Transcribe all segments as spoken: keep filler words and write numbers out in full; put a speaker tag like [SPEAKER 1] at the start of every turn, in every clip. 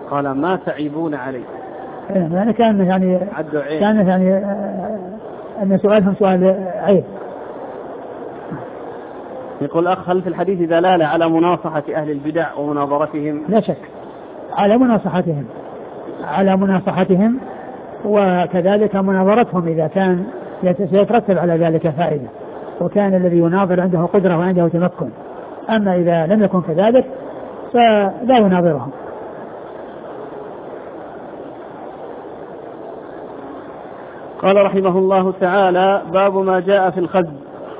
[SPEAKER 1] قال ما تعيبون عليه.
[SPEAKER 2] يعني كان يعني كان يعني أن سؤالهم سؤال عيب.
[SPEAKER 1] يقول أخ هل في الحديث دلالة على مناصحة أهل البدع ومناظرتهم؟
[SPEAKER 2] لا شك على مناصحتهم على مناصحتهم وكذلك مناظرتهم إذا كان سيترتب على ذلك فائدة وكان الذي يناظر عنده قدرة وعنده تمكن. أما إذا لم يكن كذلك فلا يناظرهم.
[SPEAKER 1] قال رحمه الله تعالى باب ما جاء في الخز.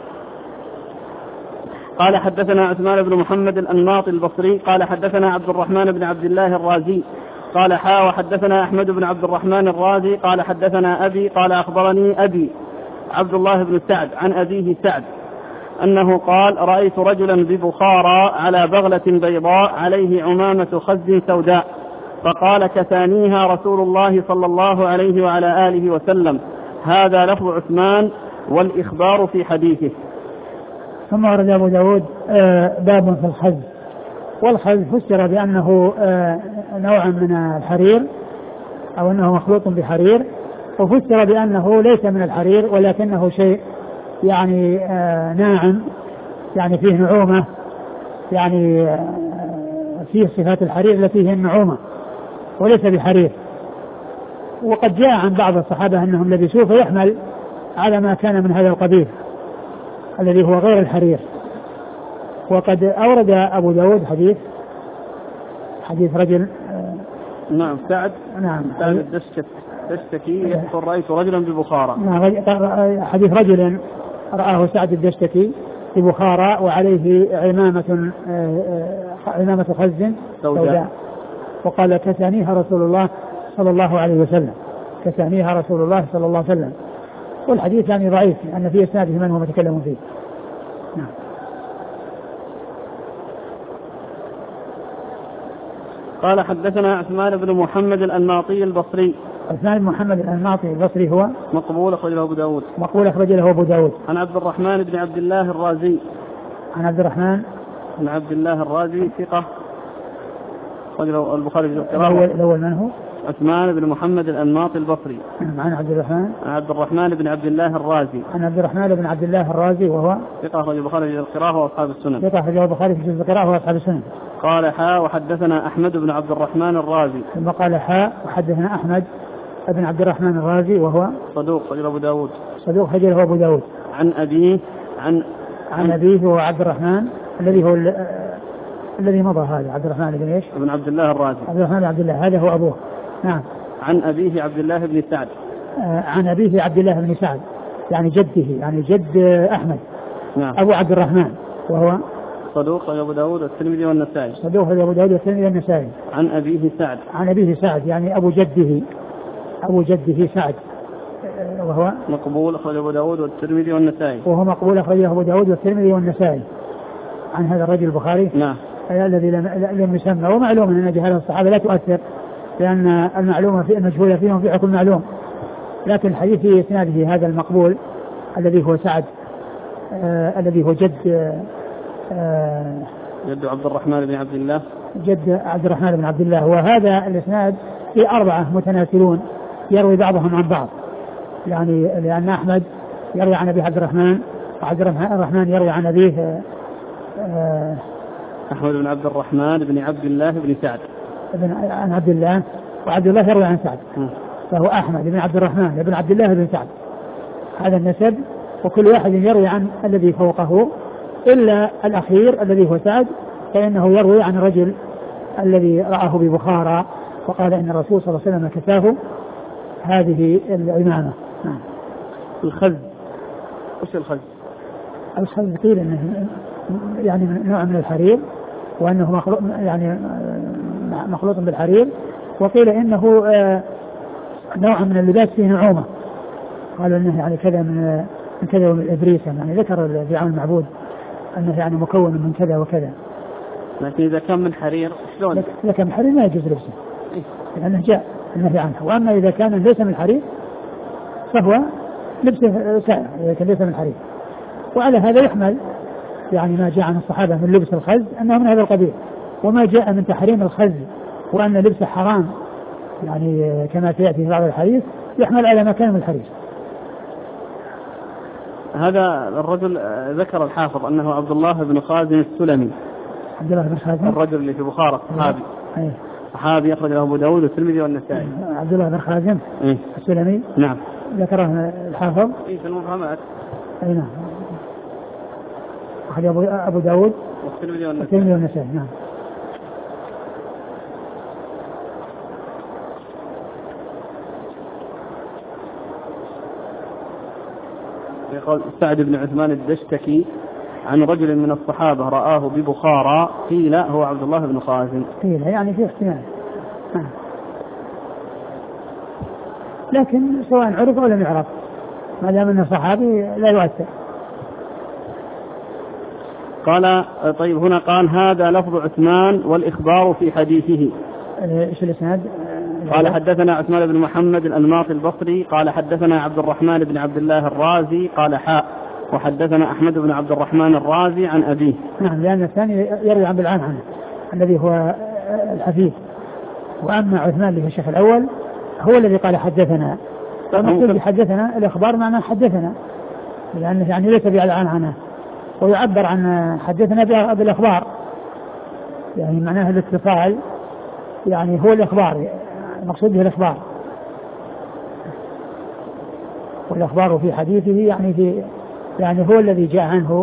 [SPEAKER 1] قال حدثنا عثمان بن محمد الأنماطي البصري قال حدثنا عبد الرحمن بن عبد الله الرازي قال حا وحدثنا أحمد بن عبد الرحمن الرازي قال حدثنا أبي قال أخبرني أبي عبد الله بن سعد عن أبيه سعد أنه قال رأيت رجلا ببخارى على بغلة بيضاء عليه عمامة خز سوداء فقال كثانيها رسول الله صلى الله عليه وعلى آله وسلم. هذا لفظ عثمان والإخبار في حديثه.
[SPEAKER 2] ثم ورد أبو داود باب في الخز. والخز فسر بأنه نوع من الحرير أو أنه مخلوط بحرير وفسر بأنه ليس من الحرير ولكنه شيء يعني ناعم يعني فيه نعومة يعني فيه صفات الحرير التي هي النعومة وليس بحرير. وقد جاء عن بعض الصحابة أنهم لبسوه فيحمل على ما كان من هذا القبيل الذي هو غير الحرير. وقد أورد أبو داود حديث حديث رجل
[SPEAKER 1] نعم سعد
[SPEAKER 2] نعم
[SPEAKER 1] سعد الدشتكي يقول رأيت رجلا ببخارى.
[SPEAKER 2] نعم حديث رجل رآه سعد الدشتكي ببخارى وعليه عمامة عمامة خز سوداء وقال كسانيها رسول الله صلى الله عليه وسلم كسانيها رسول الله صلى الله عليه وسلم. والحديث يعني ضعيف لأن فيه إسناده من هو متكلم فيه. نعم.
[SPEAKER 1] قال حدثنا عثمان بن محمد الأنماطي البصري.
[SPEAKER 2] عثمان بن محمد الأنماطي البصري هو
[SPEAKER 1] مقبول أخرج له أبو داود.
[SPEAKER 2] مقبول أخرج له أبو داود.
[SPEAKER 1] عن عبد الرحمن بن عبد الله الرازي.
[SPEAKER 2] عن عبد الرحمن
[SPEAKER 1] بن عبد الله الرازي ثقة أخرج له البخاري في القراءة.
[SPEAKER 2] الأول, الأول من هو؟
[SPEAKER 1] عثمان بن محمد الأنماطي البصري.
[SPEAKER 2] عن عبد الرحمن
[SPEAKER 1] عن عبد الرحمن بن عبد الله الرازي.
[SPEAKER 2] عن عبد الرحمن بن عبد الله الرازي وهو
[SPEAKER 1] ثقة أخرج البخاري في القراءة وأصحاب السنن.
[SPEAKER 2] ثقة أخرج البخاري في القراءة وأصحاب السنن.
[SPEAKER 1] قال حا وحدثنا أحمد بن عبد الرحمن الرازي.
[SPEAKER 2] ثم قال حا وحدثنا أحمد بن عبد الرحمن الرازي وهو
[SPEAKER 1] صدوق أخرج أبو داود.
[SPEAKER 2] صدوق أخرج أبو داود.
[SPEAKER 1] عن أبيه عن
[SPEAKER 2] عن أبيه هو عبد الرحمن الذي هو الذي مضى هذا عبد الرحمن بن ايش؟
[SPEAKER 1] بن عبد الله الرازي.
[SPEAKER 2] عبد الرحمن بن عبد الله هذا هو أبوه. نعم.
[SPEAKER 1] عن أبيه عبد الله بن سعد.
[SPEAKER 2] آه عن أبيه عبد الله بن سعد يعني جده يعني جد أحمد.
[SPEAKER 1] نعم.
[SPEAKER 2] أبو عبد الرحمن وهو
[SPEAKER 1] صدوق أبو داود والترمذي والنسائي.
[SPEAKER 2] صدوق أبو داود والترمذي والنسائي.
[SPEAKER 1] عن أبيه سعد.
[SPEAKER 2] عن أبيه سعد يعني أبو جده أبو جده سعد وهو
[SPEAKER 1] مقبول أخرج أبو داود والترمذي والنسائي.
[SPEAKER 2] وهو مقبول أخرج أبو داود والترمذي والنسائي. عن هذا الرجل البخاري.
[SPEAKER 1] نعم.
[SPEAKER 2] الذي لم يسمى. ومعلوم أن جهالة الصحابة لا تؤثر لأن المعلومة في المجهولة فيهم في حكم معلوم. لكن الحديث في إسناده هذا المقبول الذي هو سعد آه الذي هو جد آه
[SPEAKER 1] جد عبد الرحمن بن عبد الله
[SPEAKER 2] جد عبد الرحمن بن عبد الله. وهذا الإسناد في أربعة متناسلون يروي بعضهم عن بعض يعني لأن أحمد يروي عن أبي عبد الرحمن وعبد الرحمن يروي عن أبيه آه
[SPEAKER 1] أحمد بن عبد الرحمن بن عبد الله بن سعد
[SPEAKER 2] بن عن عبد الله وعبد الله يروي عن سعد م. فهو أحمد بن عبد الرحمن بن عبد الله بن سعد هذا النسب وكل واحد يروي عن الذي فوقه إلا الأخير الذي هو سعد فإنه يروي عن الرجل الذي رآه ببخارى وقال إن الرسول صلى الله عليه وسلم كساه هذه العمامة. نعم.
[SPEAKER 1] الخز وش الخز؟
[SPEAKER 2] الخز قيل إنه يعني نوع من الحرير وأنه مخلوط يعني مخلوط بالحرير وقيل إنه نوع من اللباس فيه نعومة قالوا إنه يعني كذا من من كذا ومن الإبريس يعني ذكر في عون المعبود أنه يعني مكون من كذا وكذا.
[SPEAKER 1] لكن إذا كان من حرير شلون؟
[SPEAKER 2] إذا كان من حرير ما يجوز لبسه لأنه جاء النهي عنه. وأما إذا كان ليس من حرير فهو لبسه سائر إذا كان ليس من حرير. وعلى هذا يحمل يعني ما جاء عن الصحابة من لبس الخز أنه من هذا القبيل وما جاء من تحريم الخز وأن لبسه حرام يعني كما سيأتي في بعض الحديث يحمل على مكان من الحرير.
[SPEAKER 1] هذا الرجل ذكر الحافظ أنه عبد الله بن خازن السلمي.
[SPEAKER 2] عبد الله بن خازن
[SPEAKER 1] الرجل اللي في بخارى صحابي.
[SPEAKER 2] أيه.
[SPEAKER 1] صحابي أخرج له أبو داود والترمذي والنسائي.
[SPEAKER 2] عبد الله بن خازن
[SPEAKER 1] أيه.
[SPEAKER 2] السلمي.
[SPEAKER 1] نعم.
[SPEAKER 2] ذكره الحافظ.
[SPEAKER 1] إيه في المفهمات.
[SPEAKER 2] أي نعم. أخرج أبو أبو داود
[SPEAKER 1] والترمذي
[SPEAKER 2] والنسائي. والنسائي. نعم.
[SPEAKER 1] يقول سعد بن عثمان الدشتكي عن رجل من الصحابة رآه ببخارى قيل هو عبد الله بن خازن.
[SPEAKER 2] قيل يعني في احتمال. لكن سواء عرف أو لم يعرف ما دام أنه صحابي لا يؤثر.
[SPEAKER 1] قال طيب هنا قال هذا لفظ عثمان والإخبار في حديثه.
[SPEAKER 2] ايش الاسناد؟
[SPEAKER 1] قال حدثنا عثمان بن محمد الأنماطي البصري قال حدثنا عبد الرحمن بن عبد الله الرازي قال حاء وحدثنا أحمد بن عبد الرحمن الرازي عن أبيه.
[SPEAKER 2] نعم لأن الثاني يروي عن بالعام عنه الذي هو الحفيد، وأما عثمان اللي هو الشيخ الأول هو الذي قال حدثنا. فمقصود حدثنا الإخبار معناه حدثنا لأنه يعني ليس بالعام عنه، ويعبر عن حدثنا بالإخبار يعني معناه الاتصال يعني هو الإخبار المقصود به الإخبار، والإخبار في حديثه يعني في يعني هو الذي جاء عنه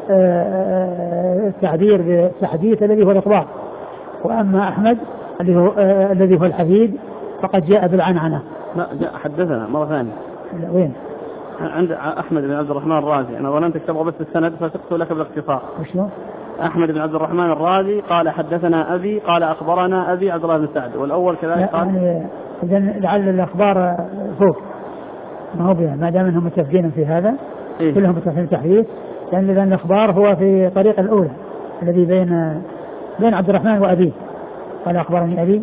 [SPEAKER 2] التعبير بالتحديث الذي هو الإخبار. وأما أحمد الذي هو الذي هو الحفيد فقد جاء بالعنعنة.
[SPEAKER 1] لا جاء حدثنا مرة ثانية.
[SPEAKER 2] لا وين؟
[SPEAKER 1] عند أحمد بن عبد الرحمن الرازي. أنا ظننتك تبغى بس السند فسقت لك بالاختصار.
[SPEAKER 2] وشو؟
[SPEAKER 1] أحمد بن عبد الرحمن الرازي قال حدثنا أبي قال أخبرنا أبي عبد الله بن سعد، والأول كذلك قال
[SPEAKER 2] يعني إذن لعل الأخبار فوق ما هو بها ما دام أنهم متفقين في هذا. إيه؟ كلهم متفقين تحديث لأن يعني الأخبار هو في طريق الأولى الذي بين بين عبد الرحمن وأبيه قال أخبرني أبي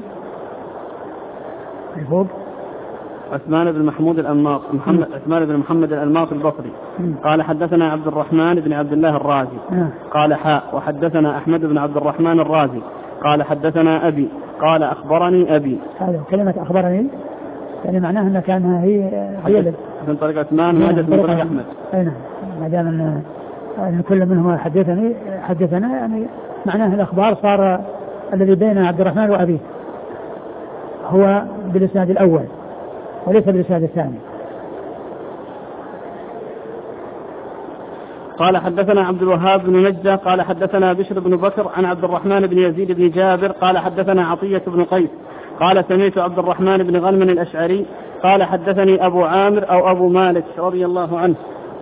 [SPEAKER 2] الفوق.
[SPEAKER 1] عثمان بن محمود الأنماط محمد عثمان بن محمد الأنماط البصري قال حدثنا عبد الرحمن بن عبد الله الرازي قال حاء وحدثنا أحمد بن عبد الرحمن الرازي قال حدثنا أبي قال أخبرني أبي.
[SPEAKER 2] هذا كلمة أخبرني يعني معناها أنها كانها هي هي
[SPEAKER 1] من طريق عثمان ما جت من طريق أحمد.
[SPEAKER 2] أي نعم ما دام أن أن كل منهم حدثني حدثنا يعني معناه الأخبار صار الذي بين عبد الرحمن وأبيه هو بالإسناد الأول وليس بالإسناد الثاني.
[SPEAKER 1] قال حدثنا عبد الوهاب بن نجدة قال حدثنا بشر بن بكر عن عبد الرحمن بن يزيد بن جابر قال حدثنا عطية بن قيس قال سمعت عبد الرحمن بن غنم الأشعري قال حدثني أبو عامر أو أبو مالك رضي الله عنه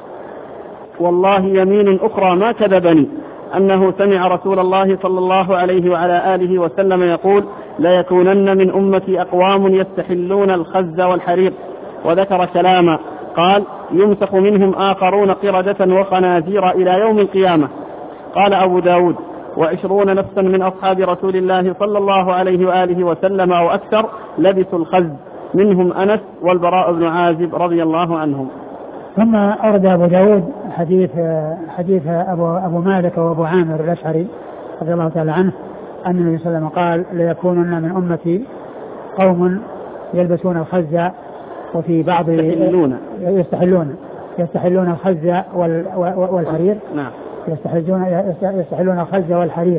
[SPEAKER 1] والله يمين أخرى ما كذبني أنه سمع رسول الله صلى الله عليه وعلى آله وسلم يقول لا يكونن من أمتي أقوام يستحلون الخز والحرير، وذكر كلاما قال يمسخ منهم آخرون قردة وخنازير إلى يوم القيامة. قال أبو داود وعشرون نفسا من أصحاب رسول الله صلى الله عليه وآله وسلم أو أكثر لبسوا الخز منهم أنس والبراء بن عازب رضي الله عنهم.
[SPEAKER 2] ثم أورد أبو داود حديث حديث أبو, أبو مالك وأبو عامر الأشعري رضي الله تعالى عنه أن النبي صلى الله عليه وسلم قال ليكونن من أمتي قوم يلبسون الخز وفي بعض
[SPEAKER 1] يستحلون
[SPEAKER 2] يستحلون يستحلون الخز والحرير.
[SPEAKER 1] نعم
[SPEAKER 2] يستحلون يستحلون الخز والحرير.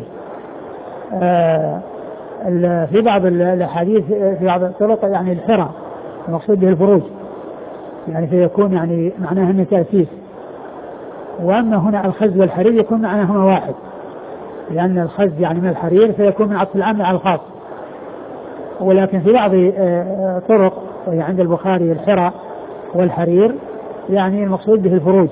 [SPEAKER 2] آه في بعض الحديث في بعض الطرق يعني الحرى المقصود به الفروج يعني فيكون يعني معناه انه تأسيس، واما هنا الخز والحرير يكون معناهما واحد لان الخز يعني من الحرير فيكون من عطف العام على الخاص. ولكن في بعض طرق عند البخاري الحرى والحرير يعني المقصود به الفروج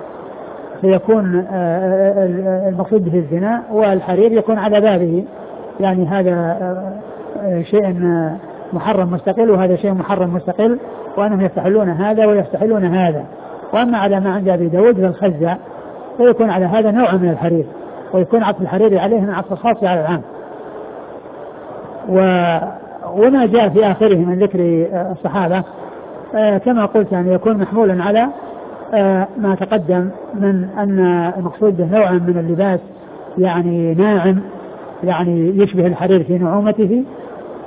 [SPEAKER 2] فيكون المقصود به الزنا، والحرير يكون على بابه يعني هذا شيء محرم مستقل وهذا شيء محرم مستقل وأنهم يستحلون هذا ويستحلون هذا. وأما على ما عند أبي داود بالخزة فيكون على هذا نوع من الحرير ويكون عطف الحرير عليه من عطف الخاص على العام. و... وما جاء في آخره من ذكر الصحابة آه كما قلت يعني يكون محمولا على آه ما تقدم من أن المقصود به نوع من اللباس يعني ناعم يعني يشبه الحرير في نعومته،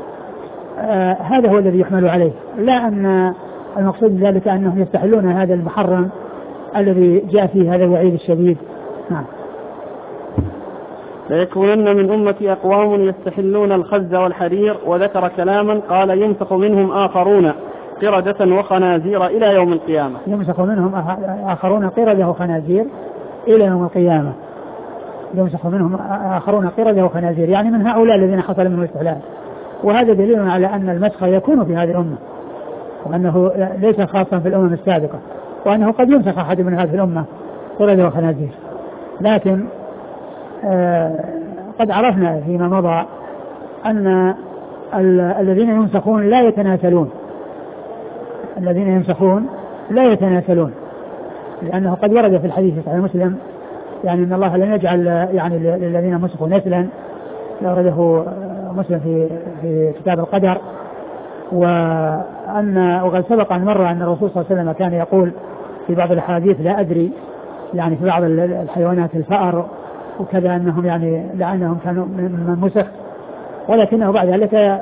[SPEAKER 2] آه هذا هو الذي يحمل عليه، لا أن المقصود بذلك أنهم يستحلون هذا المحرم الذي جاء فيه هذا الوعيد الشديد. نعم.
[SPEAKER 1] ليكونن من أمتي أقوام يستحلون الخز والحرير، وذكر كلاما قال يمسخ منهم آخرون قردة وخنازير إلى يوم القيامة.
[SPEAKER 2] يمسخ منهم آخرون قردة وخنازير إلى يوم القيامة. يمسخ منهم آخرون قردة وخنازير، يعني من هؤلاء الذين حصل منهم الاستحلال. وهذا دليل على أن المسخ يكون في هذه الأمة، وأنه ليس خاصا في الأمم السابقة، وأنه قد يمسخ أحد من هذه الأمة قردة وخنازير. لكن آه قد عرفنا فيما مضى أن الذين يمسخون لا يتناسلون، الذين يمسخون لا يتناسلون، لأنه قد ورد في الحديث صحيح مسلم يعني أن الله لم يجعل يعني للذين مسخوا نسلا، ورده مسلم في في كتاب القدر. وأن وقد سبق أن مر أن الرسول صلى الله عليه وسلم كان يقول في بعض الأحاديث لا أدري، يعني في بعض الحيوانات الفأر وكذا أنهم يعني لأنهم كانوا من مسخ، ولكنه بعد ذلك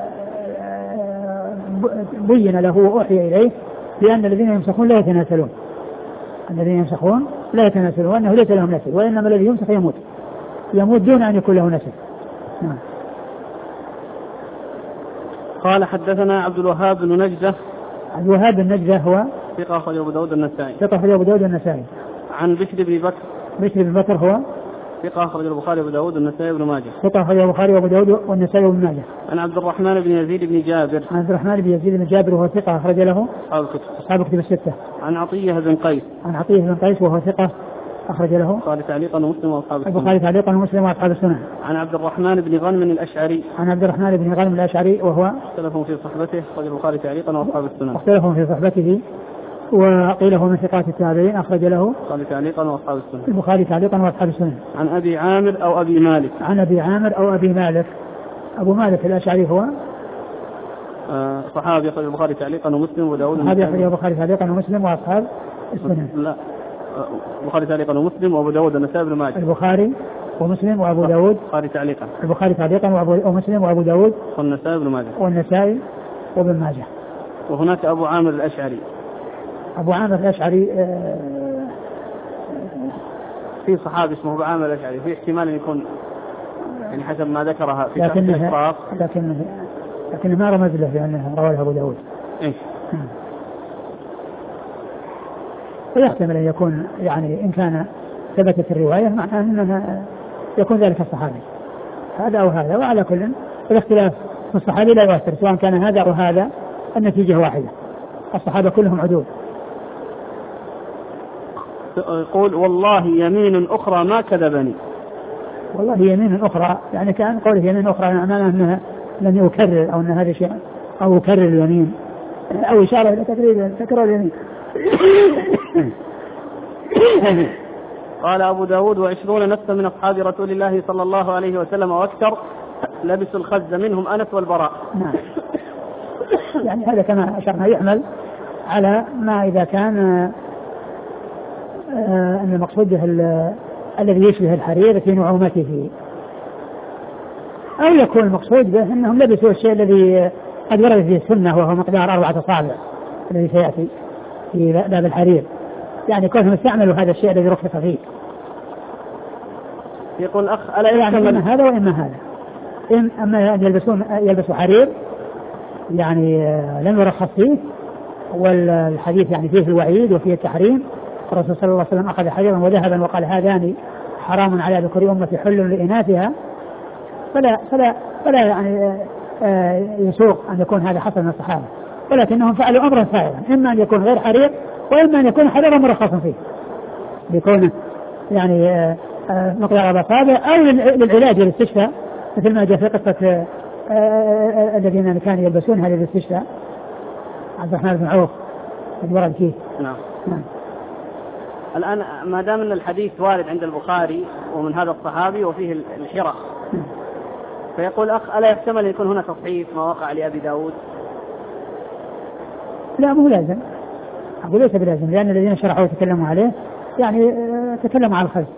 [SPEAKER 2] بين له وأوحي إليه بأن الذين يمسخون لا يتناسلون، الذين يمسخون لا يتناسلون، وأنه ليس لهم نسل، وإنما الذي يمسخ يموت يموت دون أن يكون له نسل. نعم.
[SPEAKER 1] قال حدثنا عبد الوهاب بن نجدة.
[SPEAKER 2] عبد الوهاب بن نجدة هو
[SPEAKER 1] ثقة أخرج أبو داود النسائي.
[SPEAKER 2] ثقة أخرج أبو داود النسائي.
[SPEAKER 1] عن بشر بن بكر.
[SPEAKER 2] بشر بن بكر هو
[SPEAKER 1] ثقة أخرج البخاري وأبو داود والنسائي وابن ماجه.
[SPEAKER 2] ثقة أخرج البخاري وأبو داود والنسائي وابن ماجه.
[SPEAKER 1] عن عبد الرحمن بن يزيد بن جابر.
[SPEAKER 2] عن عبد الرحمن بن يزيد بن جابر وهو ثقة أخرج له
[SPEAKER 1] أصحاب الكتب.
[SPEAKER 2] أصحاب الكتب الستة.
[SPEAKER 1] عن عطية بن قيس.
[SPEAKER 2] عن عطية بن قيس وهو ثقة أخرج له
[SPEAKER 1] البخاري تعليقا ومسلم وأصحاب السنن.
[SPEAKER 2] البخاري تعليقا ومسلم وأصحاب السنن.
[SPEAKER 1] عن عبد الرحمن بن غنم الأشعري.
[SPEAKER 2] عن عبد الرحمن بن غنم الأشعري وهو
[SPEAKER 1] اختلفوا في صحبته، أخرج البخاري تعليقا وأصحاب السنن.
[SPEAKER 2] اختلفوا في صحبته، وقيل هو من ثقات التابعين، أخرج له
[SPEAKER 1] البخاري تعليقا وأصحاب السنن.
[SPEAKER 2] البخاري تعليقا وأصحاب السنن.
[SPEAKER 1] عن أبي عامر أو أبي مالك.
[SPEAKER 2] عن أبي عامر أو أبي مالك. أبو مالك الأشعري هو
[SPEAKER 1] آه صحابي، أخرج البخاري تعليقا ومسلم وداود.
[SPEAKER 2] صحابي أخرج البخاري تعليقا ومسلم وأصحاب السنن.
[SPEAKER 1] لا البخاري تعليقا ومسلم وأبو داود والنسائي وابن ماجه.
[SPEAKER 2] البخاري ومسلم وأبو داود.
[SPEAKER 1] البخاري تعليقا.
[SPEAKER 2] البخاري تعليقا ومسلم وأبو داود
[SPEAKER 1] والنسائي وابن ماجه.
[SPEAKER 2] والنسائي وابن ماجه.
[SPEAKER 1] وهناك أبو عامر الأشعري.
[SPEAKER 2] أبو عامر الأشعري
[SPEAKER 1] في صحابي اسمه أبو عامر الأشعري، في احتمال أن يكون يعني حسب ما ذكرها في
[SPEAKER 2] لكن
[SPEAKER 1] الإفراط،
[SPEAKER 2] لكن لكن ما رمز له لأنه رواه أبو داود.
[SPEAKER 1] إيش؟
[SPEAKER 2] ويحتمل أن يكون يعني إن كان ثبتت الرواية معناه أنها يكون ذلك الصحابي هذا أو هذا، وعلى كل الاختلاف في الصحابي لا يؤثر، سواء كان هذا أو هذا النتيجة واحدة، الصحابة كلهم عدول.
[SPEAKER 1] يقول والله يمين أخرى ما كذبني.
[SPEAKER 2] والله يمين أخرى يعني كأن قوله يمين أخرى معناه أنها لن يكرر، أو أن هذا شيء أو يكرر اليمين، أو إشارة إلى تكرير تكرار اليمين.
[SPEAKER 1] قال أبو داود وعشرون نفسا من أصحاب رسول الله صلى الله عليه وسلم وأكثر لبسوا الخز، منهم أنس والبراء.
[SPEAKER 2] نعم. يعني هذا كما أشرنا يحمل على ما إذا كان آه أن المقصود به الذي يشبه الحرير في نعومته، أو يكون المقصود به أنهم لبسوا الشيء الذي قد ورد فيه السنة وهو مقدار أربعة أصابع الذي سيأتي في باب الحرير، يعني كونهم استعملوا هذا الشيء الذي رخص فيه.
[SPEAKER 1] يقول أخ ألا
[SPEAKER 2] يعني إما هذا وإما هذا، إن أما يلبسون يلبسوا حرير يعني لم يرخص فيه، والحديث يعني فيه الوعيد وفيه التحريم. الرسول صلى الله عليه وسلم أخذ حريرا وذهبا وقال هذان حرام على ذكور أمتي حل لإناثها، فلا فلا فلا يعني يسوق أن يكون هذا حصل من الصحابة، ولكنهم فعلوا أمرا سائغا، إما أن يكون غير حرير وإما أن يكون حريرا مرخصا فيه بكونه يعني مقدار الأصابع، أو للعلاج والاستشفاء مثل ما جاء في قصة الذين كانوا يلبسون هذا الاستشفاء، عبد الرحمن بن عوف ورد فيه.
[SPEAKER 1] نعم. نعم. الآن ما دام أن الحديث وارد عند البخاري ومن هذا الصحابي وفيه الحرى، فيقول أخ ألا يحتمل يكون هنا تصحيف ما وقع لأبي داود؟
[SPEAKER 2] لا مو لازم، أقول ليس بلازم، لأن الذين شرحوا وتكلموا عليه يعني تكلموا على الخلف.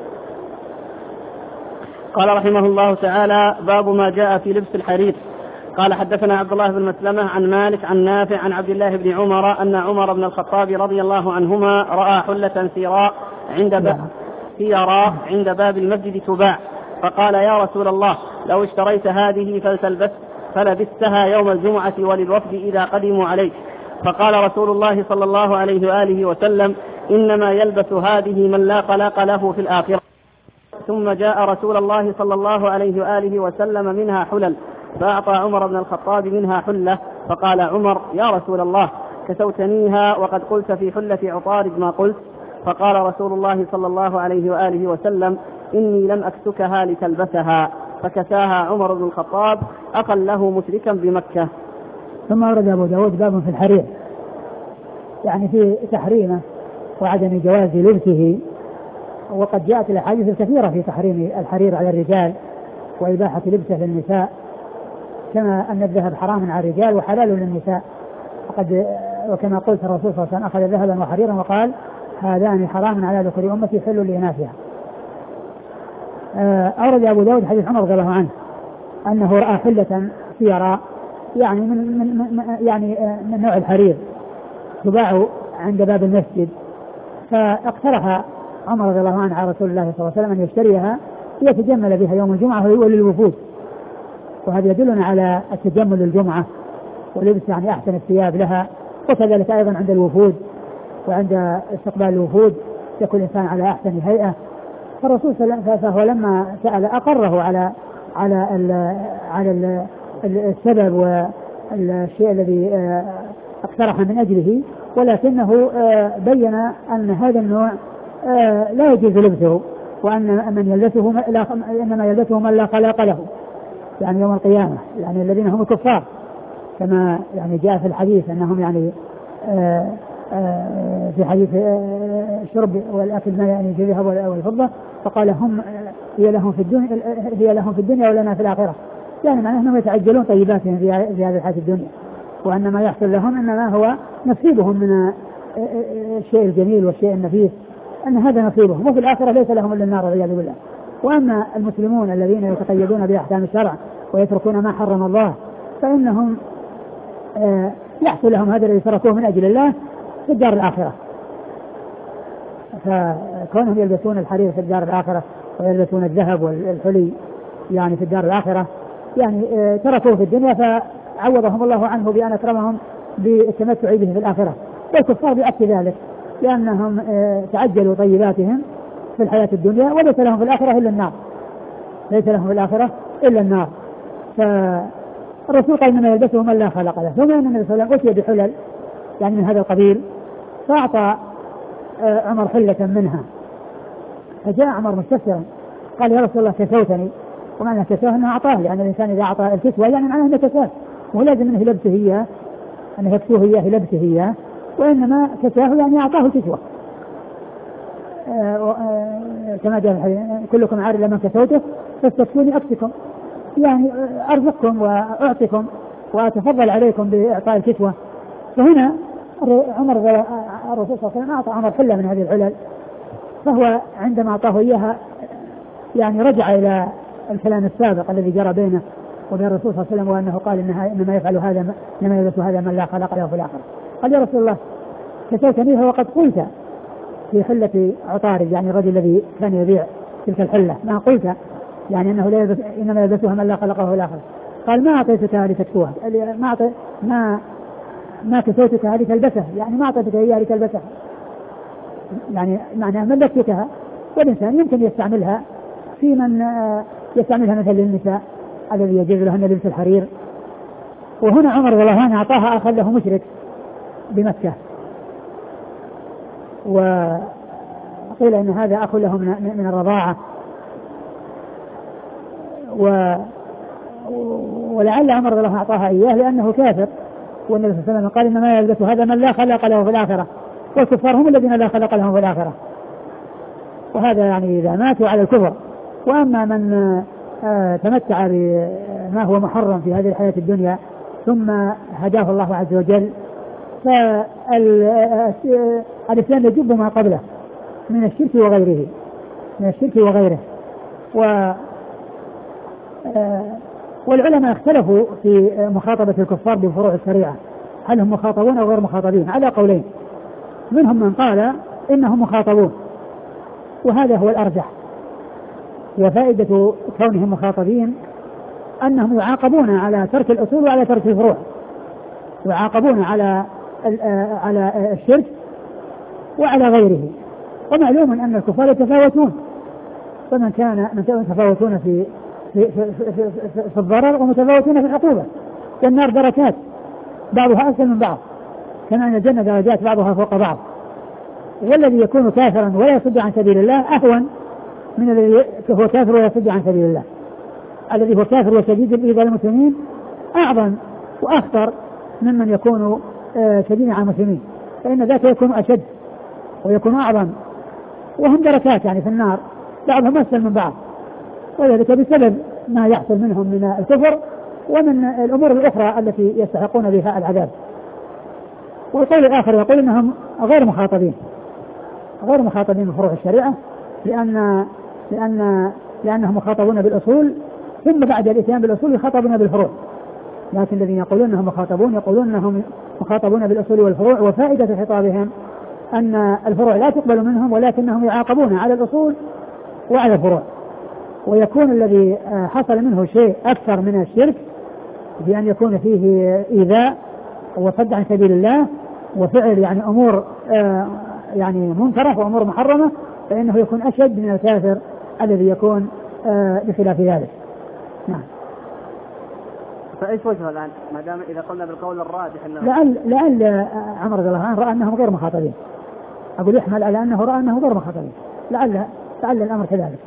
[SPEAKER 1] قال رحمه الله تعالى باب ما جاء في لبس الحرير. قال حدثنا عبد الله بن مسلمة عن مالك عن نافع عن عبد الله بن عمر أن عمر بن الخطاب رضي الله عنهما رأى حلة سيراء عند باب سيراء عند باب المسجد تباع، فقال يا رسول الله لو اشتريت هذه فلتلبس فلبستها يوم الجمعة وللوفد إذا قدموا عليك، فقال رسول الله صلى الله عليه وآله وسلم إنما يلبس هذه من لا خلاق له في الآخرة. ثم جاء رسول الله صلى الله عليه وآله وسلم منها حلل، فأعطى عمر بن الخطاب منها حلة، فقال عمر يا رسول الله كسوتنيها وقد قلت في حلة عطارد ما قلت، فقال رسول الله صلى الله عليه وآله وسلم إني لم أكسكها لتلبسها، فكساها عمر بن الخطاب أخا له مشركا بمكة.
[SPEAKER 2] ثم ورد أبو داود باب في الحرير، يعني في تحريمه وعدم جواز لبسه، وقد جاءت الأحاديث الكثيرة في تحريم الحرير على الرجال وإباحة لبسه للنساء، كما أن الذهب حرام على الرجال وحلال للنساء، وقد وكما قلت الرسول صلى الله عليه وسلم أخذ ذهبا وحريرا وقال هذان حرام على ذكر أمتي حل لإناثها. أورد أبو داود حديث عمر رضي الله عنه أنه رأى حلة سيراء يعني من, من, من يعني من نوع الحرير تباع عند باب المسجد، فاقترح عمر رضي الله عنه على رسول الله صلى الله عليه وسلم أن يشتريها ليتجمل بها يوم الجمعة وللوفود، وهذا يدلنا على التجمل للجمعة ولبس يعني أحسن الثياب لها، وكذلك أيضا عند الوفود وعند استقبال الوفود يكون الإنسان على أحسن هيئة. فالرسول صلى الله عليه وسلم فهو لما سأل أقره على على ال على ال السبب والشيء الذي اقترح من أجله، ولكنه بين أن هذا النوع لا يجوز لبسه، وأن من يلبسه إنما يلبسه من لا خلاق له يعني يوم القيامة، يعني الذين هم الكفار، كما يعني جاء في الحديث أنهم يعني آآ آآ في حديث الشرب والأكل ما يعني الذهب والفضة، فقال هم هي لهم في الدنيا هي لهم في الدنيا ولنا في الآخرة، يعني معناه أنهم يتعجلون طيباتهم في هذه الحياة الدنيا، وأن ما يحصل لهم إنما هو نصيبهم من الشيء الجميل والشيء النفيس، أن هذا نصيبهم، وفي الآخرة ليس لهم إلا النار والعياذ بالله. وأما المسلمون الذين يتقيدون بأحكام الشرع ويتركون ما حرم الله فإنهم يحصل لهم هذا الذي تركوه من أجل الله في الدار الآخرة، فكونهم يلبسون الحرير في الدار الآخرة ويلبسون الذهب والحلي يعني في الدار الآخرة يعني تركوه في الدنيا فعوضهم الله عنه بأن أكرمهم بالتمتع به في الآخرة، والكفار بأكد ذلك لأنهم تعجلوا طيباتهم في الحياة الدنيا وليس لهم في الآخرة إلا النار، ليس لهم في الآخرة إلا النار. فالرسول قال إنما يلبسه من لا خلق له، ثم أن النبي صلى الله عليه وسلم أتي بحلل يعني من هذا القبيل، فأعطى عمر حلة منها، فجاء عمر مستفسرا قال يا رسول الله كسوتني، ومعنى كسوه أنه أعطاه، لأن الإنسان إذا أعطى الكسوة يعني معناه أنه كساه، ولازم أنه لبسه إياه، أنه يكسوه إياه لبسه إياه، وإنما كساه يعني أعطاه الكسوة. آه آه كما جاء الحديث كلكم عار لمن كسوته فاستكسوني أكسكم، يعني أرزقكم وأعطيكم وأتفضل عليكم بإعطاء الكسوة. فهنا عمر الرسول صلى الله عليه وسلم أعطى عمر حلة من هذه الحلل، فهو عندما أعطاه إياها يعني رجع إلى الكلام السابق الذي جرى بينه وبين الرسول صلى الله عليه وسلم، وأنه قال إنها إنما يفعل هذا إنما يلبس هذا من لا خلق له في الآخرة. قال يا رسول الله كسوتنيها وقد قلت في حلة عطارد، يعني الرجل الذي كان يبيع تلك الحلة، ما قلت يعني أنه لا يلبس إنما يلبسها من لا خلق له في الآخرة. قال ما أعطيتك لتكسوها، ما أعطي ما ما كسوتك هذه تلبسها، يعني ما أعطيتك هي لتلبسها، يعني معناه ملكتها، والإنسان يمكن يستعملها في من يستعملها مثل النساء الذي يجوز لهن لبس الحرير. وهنا عمر رضي الله عنه أعطاها أخا له مشرك بمكة، وقيل إن هذا أخ له من, من الرضاعة، و ولعل عمر رضي الله عنه أعطاها إياه لأنه كافر، والنبي صلى الله عليه وسلم قال إنما يلبس هذا من لا خلق له في الآخرة، والكفار هم الذين لا خلق لهم في الآخرة، وهذا يعني إذا ماتوا على الكفر. وأما من آه تمتع بما هو محرم في هذه الحياة الدنيا ثم هداه الله عز وجل، فالإسلام يجب ما قبله من الشرك وغيره من الشرك وغيره و والعلماء اختلفوا في مخاطبة الكفار بفروع الشريعة، هل هم مخاطبون أو غير مخاطبين، على قولين. منهم من قال إنهم مخاطبون، وهذا هو الأرجح، وفائدة كونهم مخاطبين أنهم يعاقبون على ترك الأصول وعلى ترك الفروع، يعاقبون على على الشرك وعلى غيره. ومعلوم أن الكفار يتفاوتون، فمن كان متفاوتون في في, في, في, في, في الضرر ومتفاوتون في العقوبة، والنار دركات بعضها أسفل من بعض، كما أن الجنة درجات بعضها فوق بعض. والذي يكون كافرا ولا يصد عن سبيل الله أهون من الذي هو كافر ولا يصد عن سبيل الله. الذي هو كافر وشديد الإيذاء للمسلمين أعظم وأخطر ممن يكون شديدا على المسلمين، فإن ذاك يكون أشد ويكون أعظم، وهم دركات يعني في النار بعضهم أسفل من بعض، وذلك بسبب ما يحصل منهم من الكفر ومن الأمور الأخرى التي يستحقون بها العذاب. والقول الآخر يقول إنهم غير مخاطبين، غير مخاطبين بفروع الشريعة، لأن لأن لأنهم مخاطبون بالأصول، ثم بعد الإتيان بالأصول يخاطبون بالفروع. لكن الذين يقولون أنهم مخاطبون يقولون أنهم مخاطبون بالأصول والفروع، وفائدة خطابهم أن الفروع لا تقبل منهم، ولكنهم يعاقبون على الأصول وعلى الفروع. ويكون الذي حصل منه شيء أكثر من الشرك بأن يكون فيه إيذاء وصد عن سبيل الله وفعل يعني أمور يعني منكرة وأمور محرمة، فإنه يكون أشد من الكافر الذي يكون بخلاف ذلك. نعم.
[SPEAKER 1] فايش وجهه الان ما دام اذا قلنا بالقول الراجح انه
[SPEAKER 2] لعل لعل عمر رضي الله عنه راى انهم غير مخاطبين، اقول يحمل على انه راى انه غير مخاطبين، لعل لعل الامر كذلك.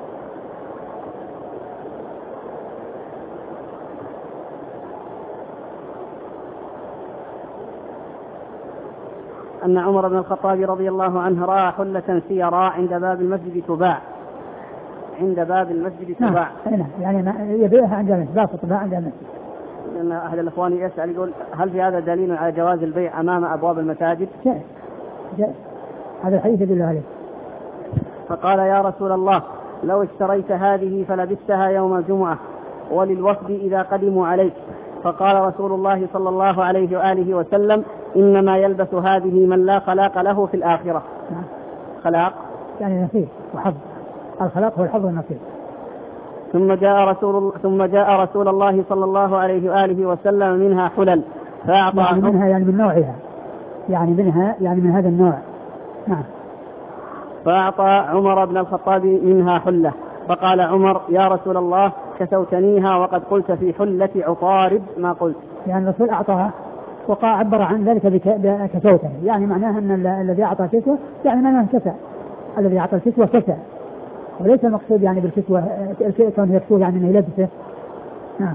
[SPEAKER 1] ان عمر بن الخطاب رضي الله عنه راى حلة سيراء عند باب المسجد تباع، عند باب المسجد تباع.
[SPEAKER 2] نعم يعني يبيعها عند المسجد، باب تباع عند المسجد.
[SPEAKER 1] لأن أحد الأخوان يسأل يقول هل في هذا دليل على جواز البيع أمام أبواب المساجد؟
[SPEAKER 2] جائز جائز، هذا الحديث يدل عليه.
[SPEAKER 1] فقال يا رسول الله لو اشتريت هذه فلبستها يوم الجمعة وللوفد إذا قدموا عليك، فقال رسول الله صلى الله عليه وآله وسلم إنما يلبس هذه من لا خلاق له في الآخرة.
[SPEAKER 2] نعم.
[SPEAKER 1] خلاق
[SPEAKER 2] يعني نصيب وحظ، الخلاق هو الحظ والنصيب.
[SPEAKER 1] ثم جاء رسول ثم جاء رسول الله صلى الله عليه وآله وسلم منها حلل فأعطى
[SPEAKER 2] يعني منها يعني من نوعها، يعني منها يعني من هذا النوع. نعم.
[SPEAKER 1] فأعطى عمر بن الخطاب منها حلة، فقال عمر يا رسول الله كسوتنيها وقد قلت في حلة عطارد ما قلت.
[SPEAKER 2] يعني الرسول أعطاها وقال عبر عن ذلك بكسوته، يعني معناه أن الذي أعطى كسوة يعني معناه كسى، الذي أعطى الكسوة كسى، وليس المقصود يعني بالكسوة كونه يكسوه يعني انه يلبسه. نعم.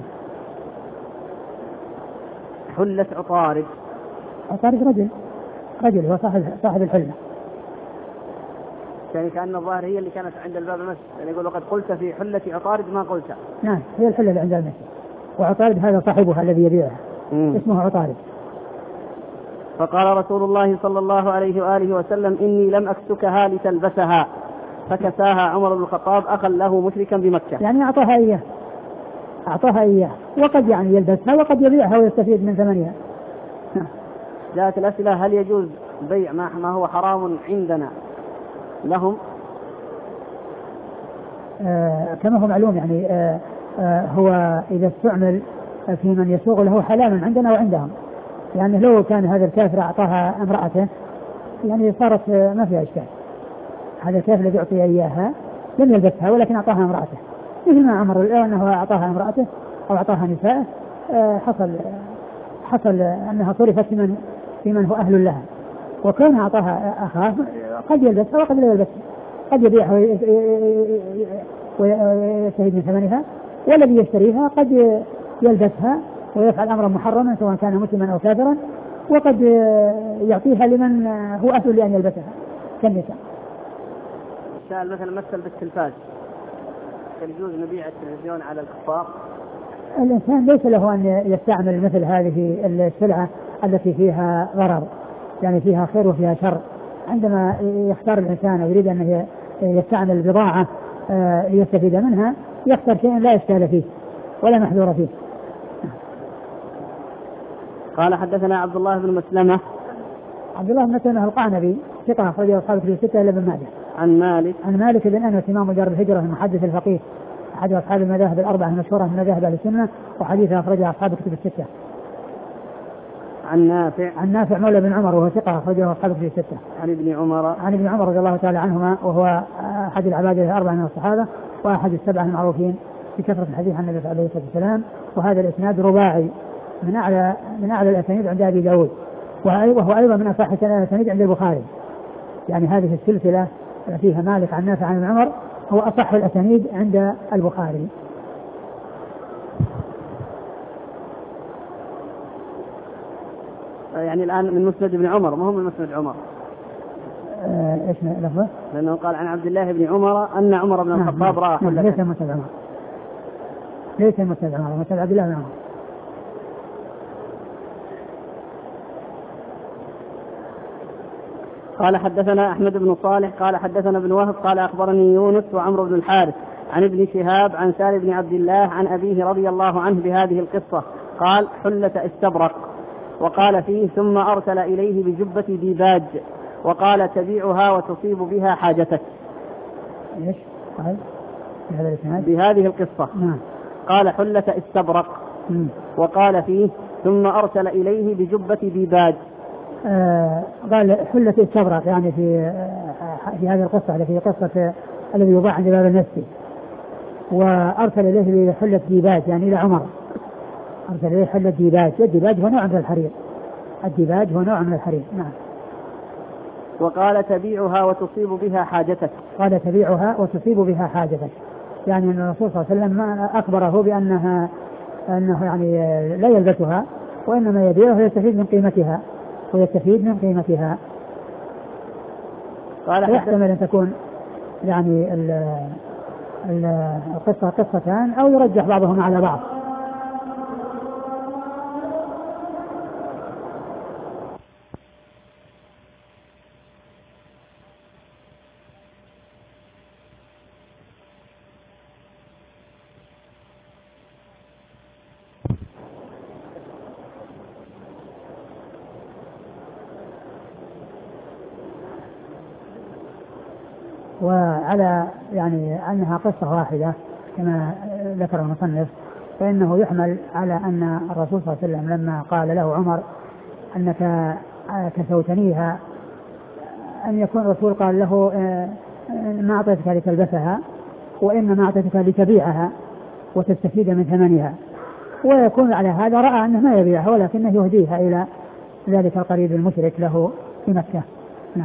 [SPEAKER 1] حلة عطارد،
[SPEAKER 2] عطارد رجل رجل هو صاحب صاحب الحلة،
[SPEAKER 1] يعني كأن الظاهر هي اللي كانت عند الباب المسجد، يعني يقول وقد قلت في حلة عطارد ما قلت.
[SPEAKER 2] نعم هي الحلة اللي عند المسجد، وعطارد هذا صاحبها الذي يبيعها اسمه عطارد.
[SPEAKER 1] فقال رسول الله صلى الله عليه وآله وسلم إني لم أكسكها لتلبسها، فكساها عمر بن الخطاب أخا له مشركا بمكة.
[SPEAKER 2] يعني أعطاها إياه أعطاها إياه وقد يعني يلبسها وقد يبيعها ويستفيد من ثمنها.
[SPEAKER 1] جاءت الأسئلة هل يجوز بيع ما هو حرام عندنا لهم؟
[SPEAKER 2] آه كما هو معلوم يعني آه آه هو إذا استعمل في من يسوق له حلال عندنا وعندهم، يعني لو كان هذا الكافر أعطاها امرأته يعني صارت ما فيها إشكال، هذا الكافر الذي أعطي إياها لم يلبسها ولكن أعطاها امرأته، مثل ما أمر الآن أنه أعطاها امرأته أو أعطاها نساءه، حصل حصل أنها صرفت في من في من هو أهل لها، وكان أعطاها أخاه قد يلبسها وقد لا يلبسها، قد يبيعها ويستفيد من ثمنها، والذي يشتريها قد يلبسها ويفعل أمرا محرما سواء كان مسلما أو كافرا، وقد يعطيها لمن هو أهل لأن يلبسها كالنساء.
[SPEAKER 1] سأل مثلا مثل بالتلفاز، هل يجوز نبيع التلفزيون على الكفار؟
[SPEAKER 2] الإنسان ليس له أن يستعمل مثل هذه السلعة التي فيها ضرر، يعني فيها خير وفيها شر. عندما يختار الإنسان ويريد أن يستعمل البضاعة ليستفيد منها يختار شيء لا إشكال فيه، ولا محذور فيه.
[SPEAKER 1] قال حدثنا عبد الله بن مسلمة.
[SPEAKER 2] عبد الله بن مسلمة القعنبي ثقة أخرجه أصحاب الكتب الستة إلا ابن ماجه.
[SPEAKER 1] عن مالك.
[SPEAKER 2] عن مالك بن أنس إمام دار الهجرة المحدث الفقيه أحد أصحاب المذاهب الأربعة المشهورة من مذاهب أهل السنة وحديثه أخرجه أصحاب الكتب الستة.
[SPEAKER 1] عن نافع.
[SPEAKER 2] عن نافع مولى بن عمر وهو ثقة أخرجه أصحاب الكتب الستة.
[SPEAKER 1] عن ابن عمر.
[SPEAKER 2] عن ابن عمر رضي الله تعالى عنهما وهو أحد العباد الأربعة من الصحابة وأحد السبعة المعروفين بكثرة الحديث عن النبي عليه الصلاة والسلام. وهذا الإسناد رباعي من أعلى من أعلى الأسانيد عند أبي داود وهو أيضا من أصح الأسانيد عند البخاري. يعني هذه السلسلة فيها مالك عن نافع عن ابن عمر هو أصح الأسانيد عند البخاري.
[SPEAKER 1] يعني الآن من مسند ابن عمر ما هو من مسند عمر.
[SPEAKER 2] آه ايش لفظه؟
[SPEAKER 1] لأنه قال عن عبد الله بن عمر أن عمر بن الخطاب رأى حلة.
[SPEAKER 2] ليس مسند عمر ليس مسند عمر مسند عبد الله بن عمر.
[SPEAKER 1] قال حدثنا أحمد بن صالح قال حدثنا ابن وهب قال أخبرني يونس وعمرو بن الحارث عن ابن شهاب عن سالم بن عبد الله عن أبيه رضي الله عنه بهذه القصة قال حلة استبرق وقال فيه ثم أرسل إليه بجبة ديباج وقال تبيعها وتصيب بها حاجتك.
[SPEAKER 2] إيش قال بهذا الإسناد؟
[SPEAKER 1] بهذه القصة
[SPEAKER 2] نعم.
[SPEAKER 1] قال حلة استبرق م. وقال فيه ثم أرسل إليه بجبة ديباج.
[SPEAKER 2] آه قال حلة استبرق يعني في آه في هذه القصة التي هي قصة الذي يباع عند باب النسي وأرسل إليه بحلة ديباج يعني إلى عمر أرسل إليه حلة ديباج. الديباج هو نوع من الحرير. الديباج هو نوع من الحرير. نعم.
[SPEAKER 1] وقال تبيعها وتصيب بها حاجتك.
[SPEAKER 2] قال تبيعها وتصيب بها حاجتك يعني أن الرسول صلى الله عليه وسلم أخبره بأنها أنه يعني لا يلبسها وإنما يبيعها ويستفيد من قيمتها ويستفيد من قيمتها.
[SPEAKER 1] قال
[SPEAKER 2] يحتمل أن تكون يعني القصة قصتان أو يرجح بعضهم على بعض. وعلى يعني أنها قصة واحدة كما ذكر المصنف فإنه يحمل على أن الرسول صلى الله عليه وسلم لما قال له عمر أنك كسوتنيها أن يكون الرسول قال له ما أعطيتك لتلبسها وإنما أعطيتك لتبيعها وتستفيد من ثمنها ويكون على هذا رأى أنه ما يبيعها ولكنه يهديها إلى ذلك القريب المشرك له في مكة. نعم.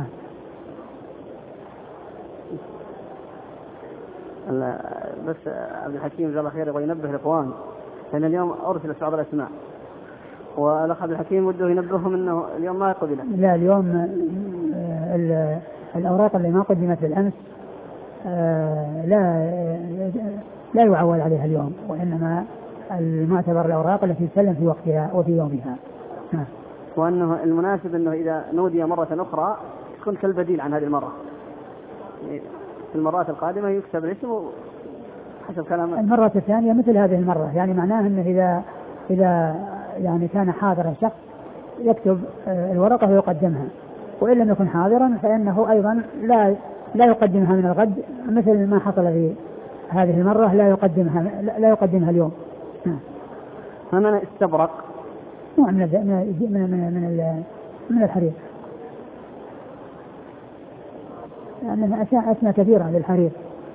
[SPEAKER 1] بس عبد الحكيم جزاه الله خير يبغى ينبه الإخوان لأن اليوم أرسل بعض الأسماء والأخ عبد الحكيم وده ينبههم أنه اليوم ما يقبله.
[SPEAKER 2] لا اليوم الأوراق اللي ما قدمت بالأمس لا لا يعول عليها اليوم وإنما المعتبر الأوراق التي تسلم في وقتها وفي يومها. نعم.
[SPEAKER 1] وأنه المناسب أنه إذا نودي مرة أخرى تكون كالبديل عن هذه المرة في المرات القادمة يكتب الاسم حسب كلام
[SPEAKER 2] المرة الثانية مثل هذه المرة يعني معناه أنه إذا إذا يعني كان حاضرا شخص يكتب الورقة ويقدمها وإن لم يكن حاضرا فإنه أيضا لا لا يقدمها من الغد مثل ما حصل في هذه المرة لا يقدمها لا يقدمها اليوم.
[SPEAKER 1] هنا استبرق
[SPEAKER 2] نوع من من من من, من الحرير لأنها أشياء أسمى كثيرة للحرير.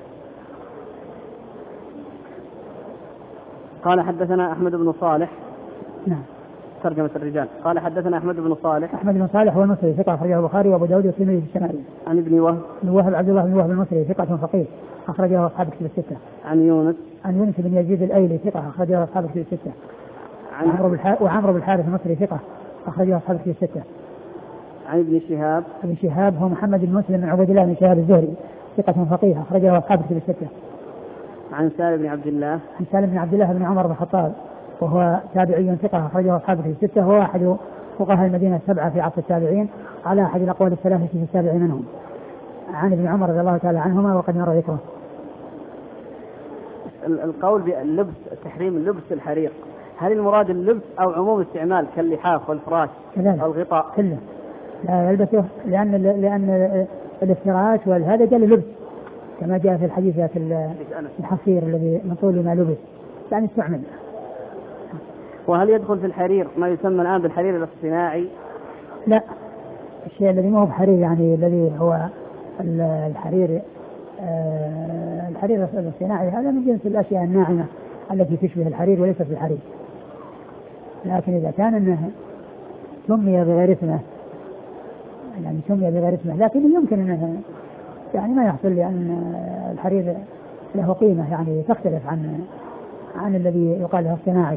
[SPEAKER 1] قال حدثنا أحمد بن صالح.
[SPEAKER 2] نعم.
[SPEAKER 1] ترجمة الرجال. قال حدثنا أحمد بن صالح.
[SPEAKER 2] أحمد بن صالح هو المصري ثقة أخرجه البخاري وأبو داود والترمذي في الشمائل.
[SPEAKER 1] عن ابن وهب.
[SPEAKER 2] ابن وهب عبد الله بن وهب المصري ثقة فقيه أخرجه أصحاب الكتب الستة.
[SPEAKER 1] عن يونس.
[SPEAKER 2] عن يونس بن يزيد الأيلي ثقة أخرجه أصحاب الكتب الستة. عن عمرو بن الحارث وعمرو بن الحارث المصري ثقة أخرجه أصحاب الكتب الستة.
[SPEAKER 1] عن ابن شهاب.
[SPEAKER 2] ابن شهاب هو محمد بن مسلم بن عبد الله بن شهاب الزهري ثقة فقيه أخرجه أصحاب الكتب الستة.
[SPEAKER 1] عن سالم بن عبد الله.
[SPEAKER 2] عن سالم بن عبد الله بن عمر بن الخطاب وهو تابعي ثقة أخرجه أصحاب الكتب الستة وهو أحد فقهاء المدينة السبعة في عصر التابعين على أحد الأقوال الثلاثة في التابع منهم. عن ابن عمر رضي الله تعالى عنهما وقد مر ذكره.
[SPEAKER 1] القول باللبس تحريم اللبس الحرير، هل المراد اللبس أو عموم استعمال كاللحاف والفراش أو الغطاء؟
[SPEAKER 2] كله لا يلبسه، لأن لأن الافتراش والهذا جاء للبس كما جاء في الحديث الحصير الذي من طول ما لبس يعني استعمل.
[SPEAKER 1] وهل يدخل في الحرير ما يسمى الآن بالحرير الاصطناعي؟
[SPEAKER 2] لا، الشيء الذي ما هو بحرير يعني الذي هو الحرير آه الحرير الاصطناعي هذا من جنس الأشياء الناعمة التي تشبه الحرير وليست بالحرير. لكن إذا كان أنه سمي بغير اسمه يعني سمي بغير اسمه لكن يمكن أنه يعني ما يحصل، لأن الحرير له قيمة يعني تختلف عن عن الذي يقال له اصطناعي.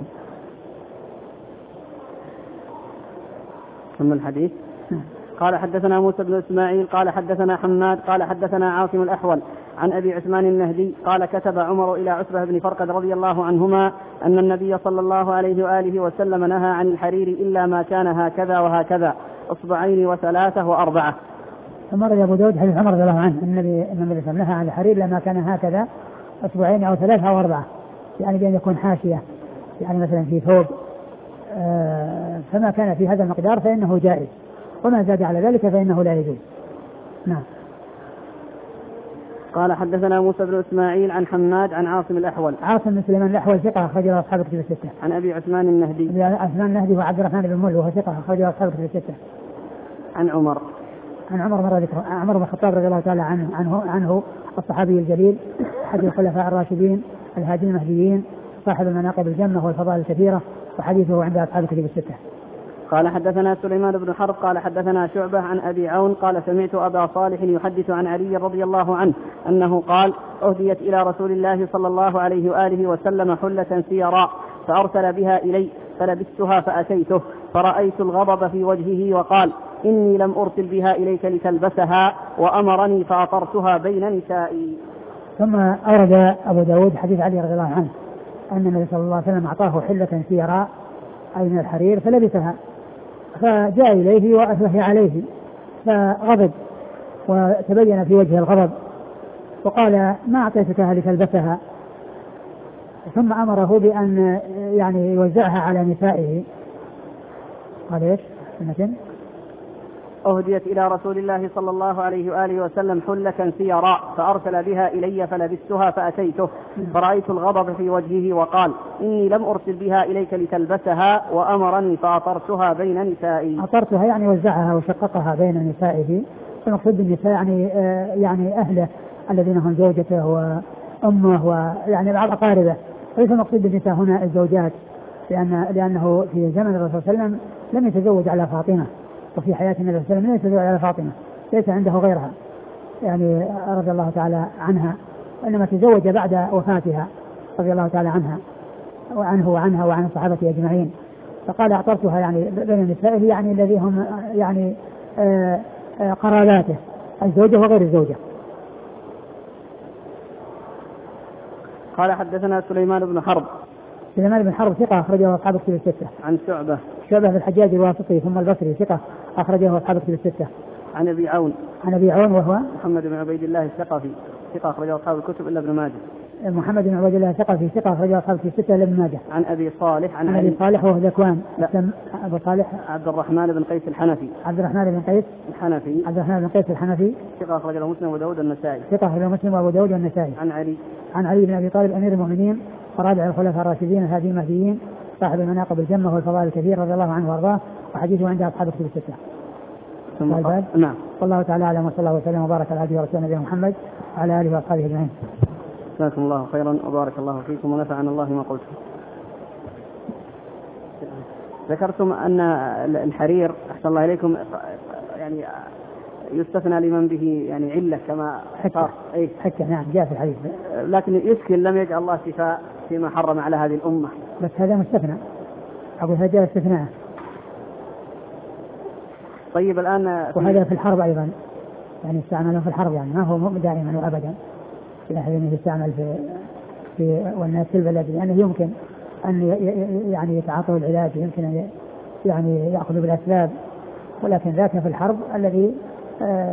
[SPEAKER 1] ثم الحديث قال حدثنا موسى بن إسماعيل قال حدثنا حماد قال حدثنا عاصم الأحول عن أبي عثمان النهدي قال كتب عمر إلى عتبة بن فرقد رضي الله عنهما أن النبي صلى الله عليه وآله وسلم نهى عن الحرير إلا ما كان هكذا وهكذا أصبعين وثلاثة وأربعة.
[SPEAKER 2] ثم رجع أبو داود حديث عمر رضي الله عنه النبي النبي صلى الله عليه وسلم نهى عن الحرير لما كان هكذا أصبعين أو ثلاثة أو أربعة، يعني بأن يكون حاشية يعني مثلا في ثوب آه فما كان في هذا المقدار فإنه جائز، وما زاد على ذلك فإنه لا يجوز. نعم.
[SPEAKER 1] قال حدثنا موسى بن إسماعيل عن حماد عن عاصم الأحول.
[SPEAKER 2] عاصم بن سليمان الأحول ثقة أخرجه أصحاب الكتب الستة.
[SPEAKER 1] عن أبي عثمان النهدي.
[SPEAKER 2] أبي عثمان النهدي وعبد الرحمن بن مول وهو ثقة أخرجه أصحاب الكتب الستة.
[SPEAKER 1] عن عمر.
[SPEAKER 2] عن عمر مر ذكر عمر بن الخطاب رضي الله تعالى عنه عنه عنه الصحابي الجليل أحد الخلفاء الراشدين الهادين المهديين صاحب المناقب الجمة والفضائل الكثيرة، وحديثه عند أصحاب الكتب الستة.
[SPEAKER 1] قال حدثنا سليمان بن حرب قال حدثنا شعبة عن أبي عون قال سمعت أبا صالح يحدث عن علي رضي الله عنه أنه قال أهديت إلى رسول الله صلى الله عليه وآله وسلم حلة سيراء فأرسل بها إلي فلبستها فأتيته فرأيت الغضب في وجهه وقال إني لم أرسل بها إليك لتلبسها وأمرني فأطرتها بين نسائي.
[SPEAKER 2] ثم أورد أبو داود حديث علي رضي الله عنه أن النبي صلى الله عليه وسلم أعطاه حلة سيراء أي من الحرير فلبسها، فجاء إليه وأثنى عليه فغضب وتبين في وجه الغضب وقال ما أعطيتكها لتلبسها، ثم أمره بأن يعني يوزعها على نسائه. قال إيش؟ المتن
[SPEAKER 1] أهديت إلى رسول الله صلى الله عليه وآله وسلم حلة سيراء فأرسل بها إلي فلبستها فأتيته فرأيت الغضب في وجهه وقال إني لم أرسل بها إليك لتلبسها وأمرني فأطرتها بين نسائي.
[SPEAKER 2] أطرتها يعني وزعها وشققها بين نسائه، المقصود بالنساء يعني آه يعني أهله الذين هم زوجته وأمه ويعني بعض أقاربه، ليس المقصود بالنساء هنا الزوجات، لأن لأنه في زمن الرسول صلى الله عليه وسلم لم يتزوج على فاطمة، وفي حياة النبي صلى الله عليه وسلم لم يتزوج على فاطمة، ليس عنده غيرها يعني رضي الله تعالى عنها، وإنما تزوج بعد وفاتها رضي الله تعالى عنها وعنه وعنها وعن الصحابة أجمعين. فقال أعطرتها يعني بين نسائه يعني الذي هم يعني آآ آآ قراباته الزوجة وغير الزوجة.
[SPEAKER 1] قال حدثنا سليمان بن حرب.
[SPEAKER 2] سليمان بن حرب ثقة أخرجه أصحاب الكتب الستة.
[SPEAKER 1] عن شعبة.
[SPEAKER 2] شعبة بن الحجاج الواسطي ثم البصري ثقة أخرجه أصحاب الكتب الستة.
[SPEAKER 1] عن أبي عون.
[SPEAKER 2] عن أبي عون وهو
[SPEAKER 1] محمد بن عبيد الله الثقفي ثقة أخرجه أصحاب الكتب إلا ابن ماجه.
[SPEAKER 2] محمد بن عبيد الله الثقفي ثقة أخرجه أصحاب الكتب الستة إلا ابن ماجه.
[SPEAKER 1] عن أبي صالح.
[SPEAKER 2] عن, عن أبي صالح وهو ذكوان. أبو صالح
[SPEAKER 1] عبد الرحمن بن قيس الحنفي.
[SPEAKER 2] عبد الرحمن بن قيس
[SPEAKER 1] الحنفي.
[SPEAKER 2] عبد الرحمن بن قيس الحنفي
[SPEAKER 1] ثقة أخرجه مسلم وأبو داود النسائي.
[SPEAKER 2] ثقة أخرجه مسلم وأبو داود النسائي.
[SPEAKER 1] عن علي.
[SPEAKER 2] عن علي بن أبي طالب أمير المؤمنين ورابع الخلفاء الراشدين الهادين المهديين صاحب المناقب الجمة والفضائل الكثير رضي الله عنه وارضاه، وحديثه عند أصحاب الكتب الستة.
[SPEAKER 1] نعم.
[SPEAKER 2] والله تعالى أعلم وصلى الله وسلم وبارك على عبده ورسوله نبينا محمد وعلى آله وأصحابه أجمعين.
[SPEAKER 1] جزاكم الله خيرا وبارك الله فيكم ونفعنا الله ما قلتم. ذكرتم أن الحرير أحسن الله إليكم يعني يستثنى لمن به يعني علة كما
[SPEAKER 2] حكة. أي حكة نعم جاء في الحديث،
[SPEAKER 1] لكن يسكن لم يجعل الله شفاء فيما حرم على هذه الأمة.
[SPEAKER 2] بس هذا مستثنى أقول هذا استثناء.
[SPEAKER 1] طيب الآن
[SPEAKER 2] وهذا في الحرب أيضا يعني استعمله في الحرب يعني ما هو دائما وأبدا يعني يستعمل في في والناس في البلد لأنه يعني يمكن أن يعني يتعاطوا العلاج يمكن أن يعني يأخذوا بالأسباب، ولكن ذاك في الحرب الذي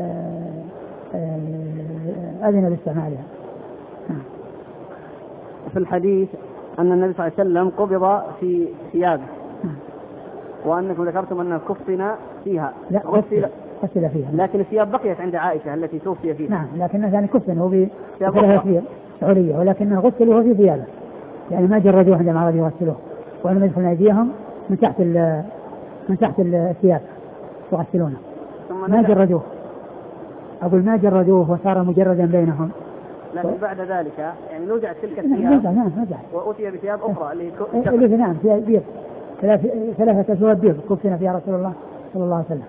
[SPEAKER 2] أذن باستعمالها.
[SPEAKER 1] في الحديث أن النبي صلى الله عليه وسلم قبض في ثيابه وأنكم ذكرتم أنه كفن فيها.
[SPEAKER 2] لا غسل غسل فيها،
[SPEAKER 1] لكن الثياب بقيت عند عائشة التي توفي فيها.
[SPEAKER 2] نعم، لكنه يعني كفن هو بثلاثة سعودية، ولكنه غسل وهو في ثيابه، يعني ما جردوه عندما أرادوا يغسلوه، وأنهم يدخلون أيديهم من تحت من تحت الثياب يغسلونه، ما جردوه. أقول ما جردوه وصار مجردا بينهم.
[SPEAKER 1] لكن و... بعد ذلك يعني نزعت تلك الثياب.
[SPEAKER 2] نعم نعم
[SPEAKER 1] وأتي بثياب أخرى اللي
[SPEAKER 2] اللي نعم فيها بيض، ثلاثة أثواب بيض كفنا فيها رسول الله صلى الله عليه وسلم.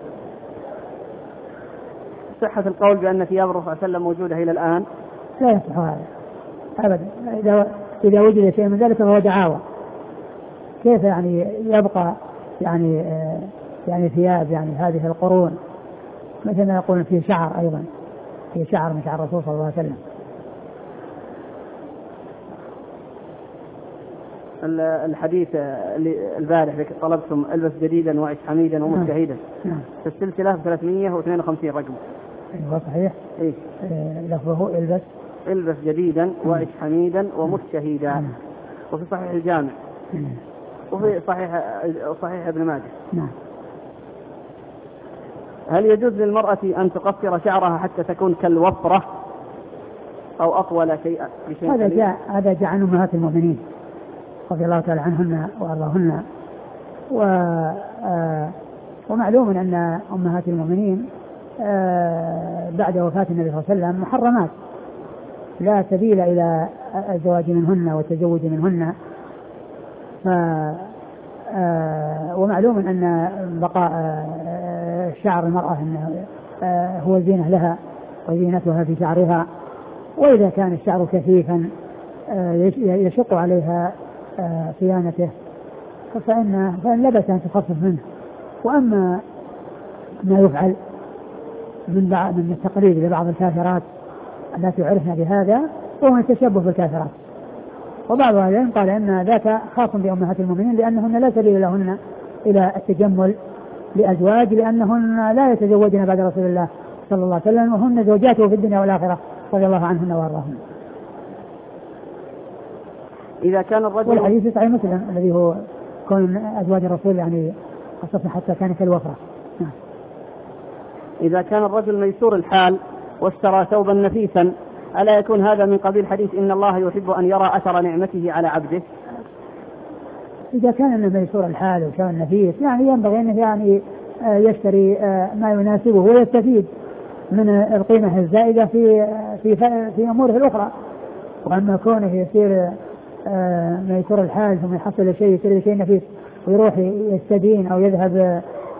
[SPEAKER 1] صحة القول بأن ثياب الرسول صلى الله عليه وسلم موجودة إلى الآن
[SPEAKER 2] لا يصح هذا أبدا. إذا إذا وجد شيء من ذلك فهو دعاوى. كيف يعني يبقى يعني آه يعني ثياب يعني هذه القرون، مثل ما يقول فيه شعر، أيضا فيه شعر من شعر الرسول صلى الله عليه وسلم.
[SPEAKER 1] الحديث البارح طلبتم البس جديدا وعش حميدا ومجتهدا في السلسلة ثلاثمائة واثنين وخمسين رقم.
[SPEAKER 2] ايوه صحيح.
[SPEAKER 1] ايه
[SPEAKER 2] لفظه البس
[SPEAKER 1] البس جديدا وعش حميدا ومجتهدا، وفي صحيح الجامع وفي صحيح صحيح ابن ماجه.
[SPEAKER 2] نعم.
[SPEAKER 1] هل يجوز للمرأة أن تقصر شعرها حتى تكون كالوفرة أو أطول شيئا بشيء؟
[SPEAKER 2] هذا جاء هذا جاء عن أمهات المؤمنين رضي الله تعالى عنهن وأرضاهن. و آه ومعلوم أن أمهات المؤمنين آه بعد وفاة النبي صلى الله عليه وسلم محرمات، لا سبيل إلى الزواج منهن والتزوج منهن. ف آه ومعلوم أن بقاء آه شعر المرأة إنه آه هو الزينة لها وزينتها في شعرها، وإذا كان الشعر كثيفا آه يشق عليها آه صيانته فإن فإن لبس أن تخفف منه. وأما ما يفعل من بعض من التقليد لبعض الكافرات التي عرفنا بهذا وهو التشبه بالكافرات، وبعض العلماء قال أن ذاك خاص بأمهات المؤمنين لأنهن لا سبيل لهن إلى التجمل لأزواج، لأنهن لا يتزوجن بعد رسول الله صلى الله عليه وسلم وهن زوجاته في الدنيا والآخرة رضي الله عنهن وأرضاهن.
[SPEAKER 1] إذا كان الرجل
[SPEAKER 2] والحديث صحيح مسلم الذي هو كون أزواج الرسول يعني خاصة حتى كان كالوفرة. نعم.
[SPEAKER 1] إذا كان الرجل ميسور الحال واشترى ثوبا نفيسا ألا يكون هذا من قبيل حديث إن الله يحب أن يرى أثر نعمته على عبده؟
[SPEAKER 2] إذا كان ميسور الحال وكان نفيس يعني ينبغي أنه يعني يشتري ما يناسبه ويستفيد من القيمة الزائدة في في في أموره الأخرى. وأما كونه يصير ميسور الحال ثم يحصل شيء يصير شيء نفيس ويروح يستدين أو يذهب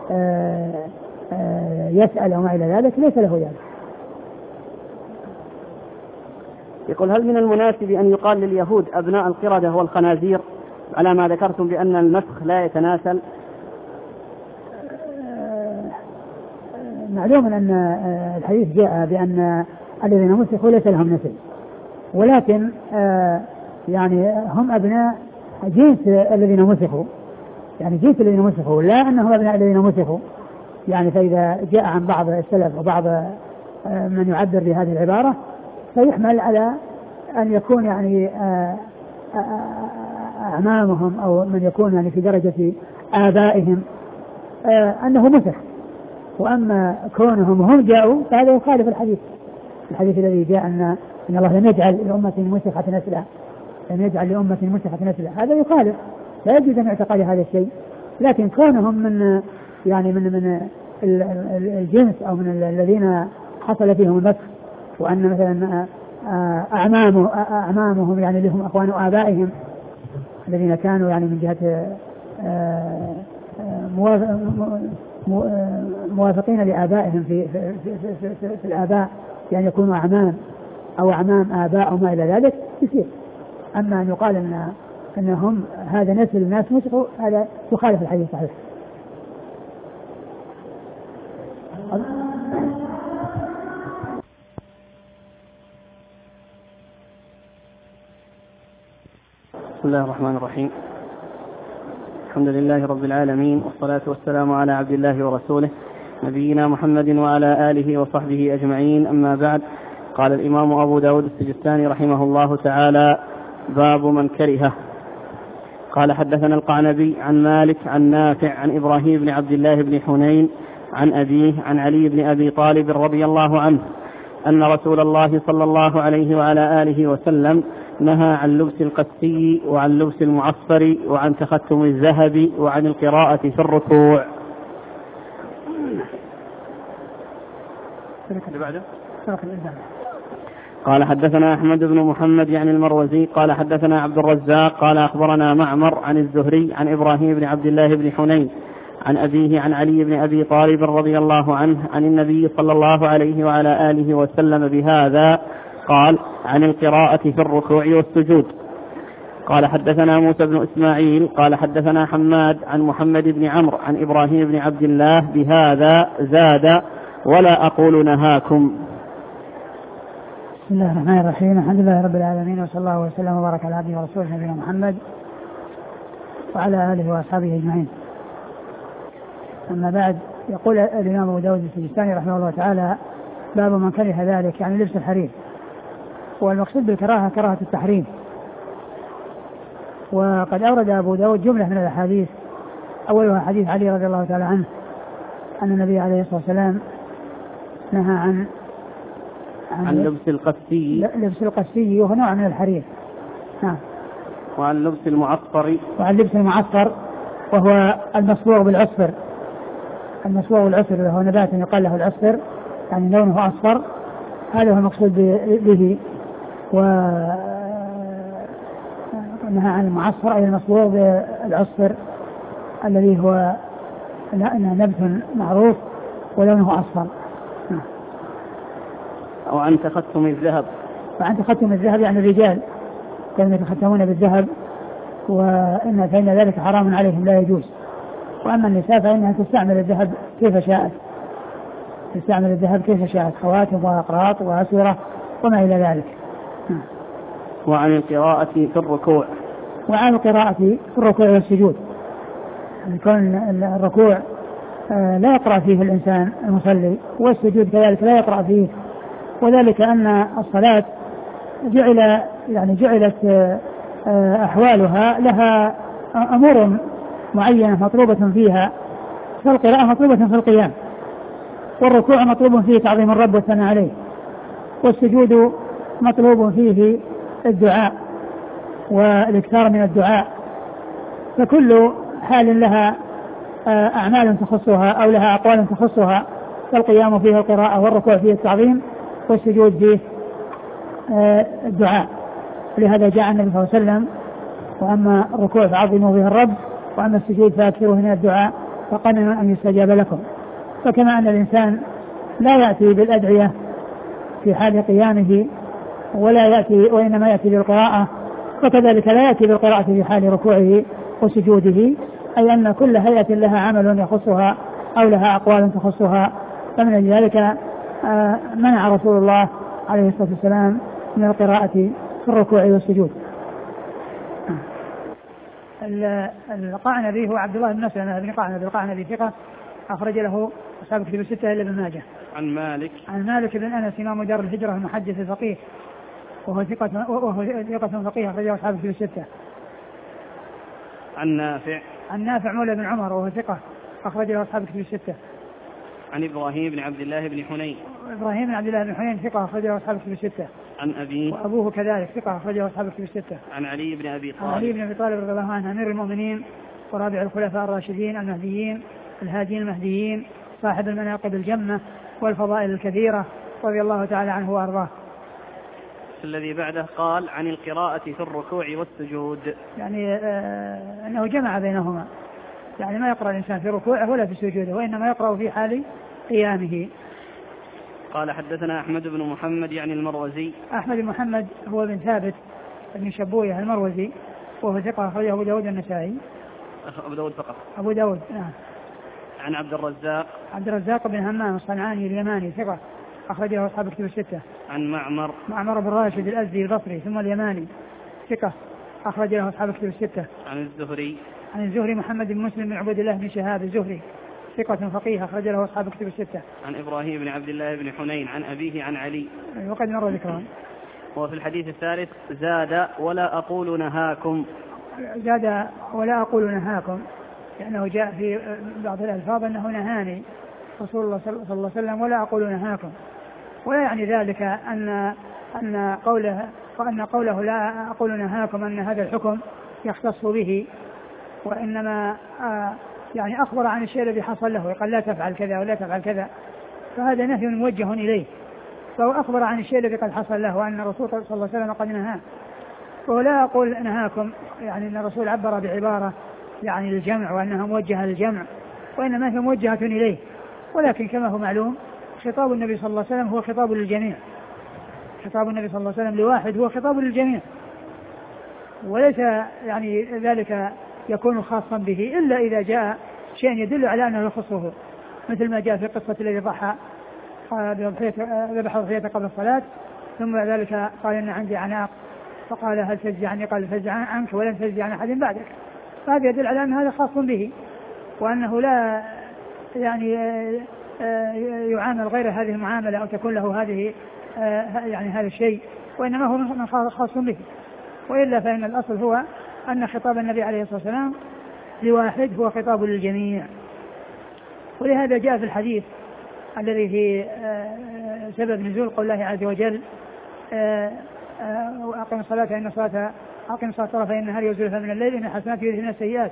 [SPEAKER 2] يسأل أو ما إلى ذلك ليس له ذلك.
[SPEAKER 1] يقول هل من المناسب أن يقال لليهود أبناء القردة والخنازير على ما ذكرتم بأن المسخ لا يتناسل؟
[SPEAKER 2] معلوم أن الحديث جاء بأن الذين مسخوا ليس لهم نسل، ولكن يعني هم أبناء جنس الذين مسخوا، يعني جنس الذين مسخوا لا أنهم أبناء الذين مسخوا. يعني فإذا جاء عن بعض السلف وبعض من يعبر بهذه العبارة فيحمل على أن يكون يعني أعمامهم أو من يكون يعني في درجة آبائهم أنه مسخ. وأما كونهم هم جاءوا فهذا يخالف الحديث الحديث الذي جاء أن إن الله لم يجعل لأمة مسخة نسلا لم يجعل لأمة مسخة نسلا، هذا يخالف، لا يجوز أن يعتقد هذا الشيء. لكن كونهم من يعني من من الجنس أو من الذين حصل فيهم المسخ، وأن مثلا أعمامه أعمامهم يعني لهم أخوان آبائهم الذين كانوا يعني من جهة موافقين لآبائهم في في, في, في, في, في الآباء يعني يكونوا أعمام أو أعمام آباء أو ما إلى ذلك يصير. أما أن يقال أن أنهم هذا نسل الناس مسخوا هذا يخالف الحديث الصحيح.
[SPEAKER 1] بسم الله الرحمن الرحيم. الحمد لله رب العالمين، والصلاة والسلام على عبد الله ورسوله نبينا محمد وعلى آله وصحبه أجمعين. أما بعد، قال الإمام أبو داود السجستاني رحمه الله تعالى: باب من كرهه. قال حدثنا القعنبي عن مالك عن نافع عن إبراهيم بن عبد الله بن حنين عن أبيه عن علي بن أبي طالب رضي الله عنه أن رسول الله صلى الله عليه وعلى آله وسلم نهى عن لبس القسي وعن لبس المعصفر وعن تختم الذهب وعن القراءة في الركوع. قال حدثنا أحمد بن محمد يعني المروزي قال حدثنا عبد الرزاق قال أخبرنا معمر عن الزهري عن إبراهيم بن عبد الله بن حنين عن أبيه عن علي بن أبي طالب رضي الله عنه عن النبي صلى الله عليه وعلى آله وسلم بهذا قال عن القراءة في الركوع والسجود. قال حدثنا موسى بن إسماعيل قال حدثنا حماد عن محمد بن عمرو عن إبراهيم بن عبد الله بهذا زاد ولا أقول نهاكم.
[SPEAKER 2] بسم الله الرحمن الرحيم. الحمد لله رب العالمين وصلى الله وسلم وبارك على عبده ورسوله نبينا محمد وعلى آله وأصحابه أجمعين. أما بعد، يقول الإمام أبو داود السجستاني رحمه الله تعالى باب من كره ذلك يعني لبس الحرير، والمقصود بالكراهة كراهة التحريم. وقد أورد أبو داود جملة من الأحاديث، أولها حديث علي رضي الله تعالى عنه أن النبي عليه الصلاة والسلام نهى عن
[SPEAKER 1] عن, عن لبس القسي
[SPEAKER 2] لبس القسي وهو نوع من الحرير. نعم.
[SPEAKER 1] وعن لبس المعصفر
[SPEAKER 2] وعن لبس المعصفر وهو المصبوغ بالعصفر. المصبوغ بالعصفر وهو نبات يقال له العصفر يعني لونه أصفر، هذا هو المقصود به. ونهى عن المعصفر أي المصبوغ بالعصفر الذي هو نبت معروف ولونه أصفر.
[SPEAKER 1] أو عن تختم الذهب.
[SPEAKER 2] وعن تختم الذهب يعني الرجال كانوا يتختمون بالذهب، وإن فإن ذلك حرام عليهم لا يجوز. وأما النساء فإنها تستعمل الذهب كيف شاءت، تستعمل الذهب كيف شاءت، خواتم وأقراط وأسورة وما إلى ذلك.
[SPEAKER 1] وعن القراءة في الركوع.
[SPEAKER 2] وعن القراءة في الركوع والسجود، يكون الركوع لا يقرأ فيه الإنسان المصلي، والسجود كذلك لا يقرأ فيه، وذلك أن الصلاة جعل يعني جعلت أحوالها لها أمور معينة مطلوبة فيها، فالقراءة مطلوبة في القيام، والركوع مطلوب فيه تعظيم الرب والثناء عليه، والسجود مطلوب فيه الدعاء والإكثار من الدعاء. فكل حال لها أعمال تخصها أو لها أقوال تخصها، فالقيام فيه القراءة، والركوع فيه التعظيم، والسجود فيه الدعاء. لهذا جاء النبي صلى الله عليه وسلم: وأما الركوع فعظموا به الرب، وأما السجود فأكثروا من الدعاء فقننوا أن يستجاب لكم. فكما أن الإنسان لا يأتي بالأدعية في حال قيامه ولا يأتي وإنما يأتي بالقراءة، فكذلك لا يأتي بالقراءة في حال ركوعه وسجوده، أي أن كل هيئة لها عمل يخصها أو لها أقوال تخصها. فمن ذلك منع رسول الله عليه الصلاة والسلام من القراءة في الركوع والسجود. القعنبي هو عبد الله بن مسلمة بن قعنبي، القعنبي ثقة أخرج له أصحاب كتب الستة إلا ابن ماجه.
[SPEAKER 1] عن مالك
[SPEAKER 2] عن مالك بن أنس إمام دار الهجرة المحدث الفقيه، وهو ثقة وهو ثقة فقيه أخرجه أصحاب كتب الستة.
[SPEAKER 1] عن نافع
[SPEAKER 2] عن نافع مولى بن عمر وهو ثقة أخرجه أصحاب كتب الستة.
[SPEAKER 1] عن إبراهيم بن عبد الله بن حنين
[SPEAKER 2] إبراهيم بن عبد الله بن حنين ثقة أخرجه أصحاب كتب الستة.
[SPEAKER 1] عن أبيه
[SPEAKER 2] وأبوه كذلك ثقة أخرجه أصحاب كتب الستة.
[SPEAKER 1] عن علي بن أبي طالب
[SPEAKER 2] عن علي بن أبي طالب رضي الله عنه أمير المؤمنين ورابع الخلفاء الراشدين المهديين الهاديين المهديين، صاحب المناقب الجمة والفضائل الكثيرة، رضي الله تعالى عنه وأرضاه.
[SPEAKER 1] الذي بعده قال عن القراءة في الركوع والسجود،
[SPEAKER 2] يعني آه أنه جمع بينهما، يعني ما يقرأ الإنسان في ركوعه ولا في سجوده، وإنما يقرأ في حال قيامه.
[SPEAKER 1] قال حدثنا أحمد بن محمد يعني المروزي.
[SPEAKER 2] أحمد بن محمد هو بن ثابت بن شبوية المروزي، وهو ثقة أخرجه أبو داود النسائي.
[SPEAKER 1] أبو داود فقط.
[SPEAKER 2] أبو داود نعم.
[SPEAKER 1] عن عبد الرزاق
[SPEAKER 2] عبد الرزاق بن همام الصنعاني اليماني ثقة أخرجه أصحاب كتب الستة.
[SPEAKER 1] عن معمر
[SPEAKER 2] معمر بن راشد الأزدي البصري ثم اليماني ثقة أخرج له أصحاب كتب الستة.
[SPEAKER 1] عن الزهري
[SPEAKER 2] عن الزهري محمد بن مسلم بن عبد الله بن شهاب الزهري ثقة فقيه أخرج له أصحاب كتب الستة.
[SPEAKER 1] عن إبراهيم بن عبد الله بن حنين عن أبيه عن علي،
[SPEAKER 2] وقد مر ذكرهم.
[SPEAKER 1] وفي الحديث الثالث زاد ولا أقول نهاكم.
[SPEAKER 2] زاد ولا أقول نهاكم لأنه جاء في بعض الألفاظ أنه نهاني رسول الله صلى الله عليه وسلم ولا أقول نهاكم، ولا يعني ذلك أن أن قوله وأن قوله لا أقول نهاكم أن هذا الحكم يختص به، وإنما آه يعني أخبر عن الشيء الذي حصل له، قال لا تفعل كذا ولا تفعل كذا، فهذا نهي موجه إليه، فهو أخبر عن الشيء الذي قد حصل له وأن الرسول صلى الله عليه وسلم قد نهاه. ولا أقول نهاكم يعني أن الرسول عبر بعبارة يعني الجمع وأنها موجهة للجمع، وإنما هي موجهة إليه، ولكن كما هو معلوم خطاب النبي صلى الله عليه وسلم هو خطاب للجميع، خطاب النبي صلى الله عليه وسلم لواحد هو خطاب للجميع، وليس يعني ذلك يكون خاصا به إلا إذا جاء شيء يدل على أنه يخصه، مثل ما جاء في قصة الذي ضحى ذبح ضحية قبل الصلاة ثم ذلك قال إن عندي عناق فقال هل تجزي عني؟ قال تجزي عنك ولن تجزي عن أحد بعدك، فهذا يدل على أن هذا خاص به وأنه لا يعني يعامل غير هذه المعاملة أو تكون له هذه يعني هذا الشيء، وإنما هو من خاص به. وإلا فإن الأصل هو أن خطاب النبي عليه الصلاة والسلام لواحد هو خطاب للجميع. ولهذا جاء في الحديث الذي في سبب نزول قول الله عز وجل وأقم الصلاة إن الصلاة أقم الصلاة طرفي النهار وزلفا من الليل إن الحسنات يذهبن السيئات،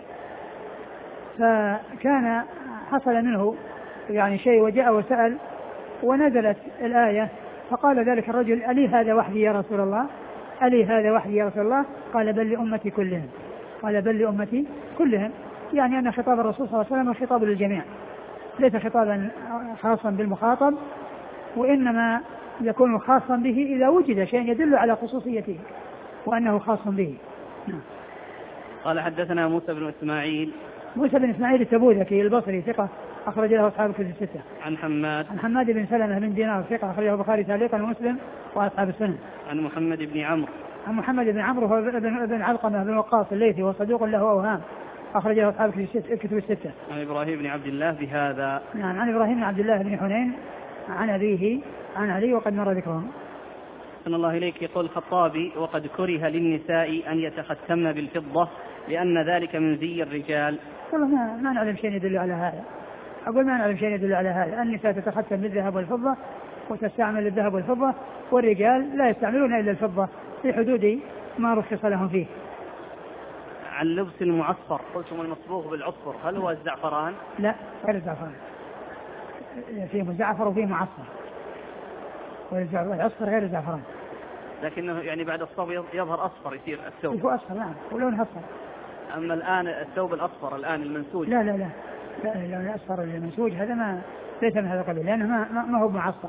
[SPEAKER 2] فكان حصل منه يعني شيء وجاء وسأل ونزلت الآية فقال ذلك الرجل ألي هذا وحدي يا رسول الله؟ ألي هذا وحدي يا رسول الله؟ قال بل لأمتي كلهم، قال بل لأمتي كلهم، يعني أن خطاب الرسول صلى الله عليه وسلم خطاب للجميع ليس خطابا خاصا بالمخاطب، وإنما يكون خاصا به إذا وجد شيء يدل على خصوصيته وأنه خاص به.
[SPEAKER 1] قال حدثنا موسى بن إسماعيل
[SPEAKER 2] موسى بن إسماعيل التبوذكي البصري ثقة أخرج له أصحاب الكتب الستة.
[SPEAKER 1] عن حماد
[SPEAKER 2] عن حماد بن سلمة بن دينار ثقة أخرجه البخاري تعليقا ومسلم وأصحاب السنن.
[SPEAKER 1] عن محمد بن عمرو
[SPEAKER 2] عن محمد بن عمرو هو ابن علقمة بن وقاص الليثي وصدوق له أوهام أخرجه أصحاب الكتب الستة.
[SPEAKER 1] عن إبراهيم بن عبد الله بهذا.
[SPEAKER 2] نعم عن إبراهيم بن عبد الله بن حنين عن أبيه عن علي وقد مر ذكرهم.
[SPEAKER 1] صلى الله إليك. يقول الخطابي وقد كره للنساء أن يتختمن بالفضة لأن ذلك من زي الرجال.
[SPEAKER 2] والله ما, ما نعلم شيء يدل على هذا، أقول ما نعلم شيء يدل على هذا. النساء تتختم بالذهب والفضة وتستعمل الذهب والفضة، والرجال لا يستعملون إلا الفضة في حدود ما رخص لهم فيه.
[SPEAKER 1] عن لبس المعصفر قلتم المصبوغ بالعصفر، هل هو الزعفران؟
[SPEAKER 2] لا غير الزعفران، فيه مزعفر وفيه معصفر، والعصفر غير الزعفران،
[SPEAKER 1] لكنه يعني بعد الصبغ يظهر أصفر يصير الثوب.
[SPEAKER 2] يكون أصفر نعم ولونه أصفر.
[SPEAKER 1] أما الآن الثوب الأصفر الآن المنسوج
[SPEAKER 2] لا لا لا لا اللون الأصفر المنسوج هذا ما ليس من هذا القبيل لأنه ما, ما هو معصفر.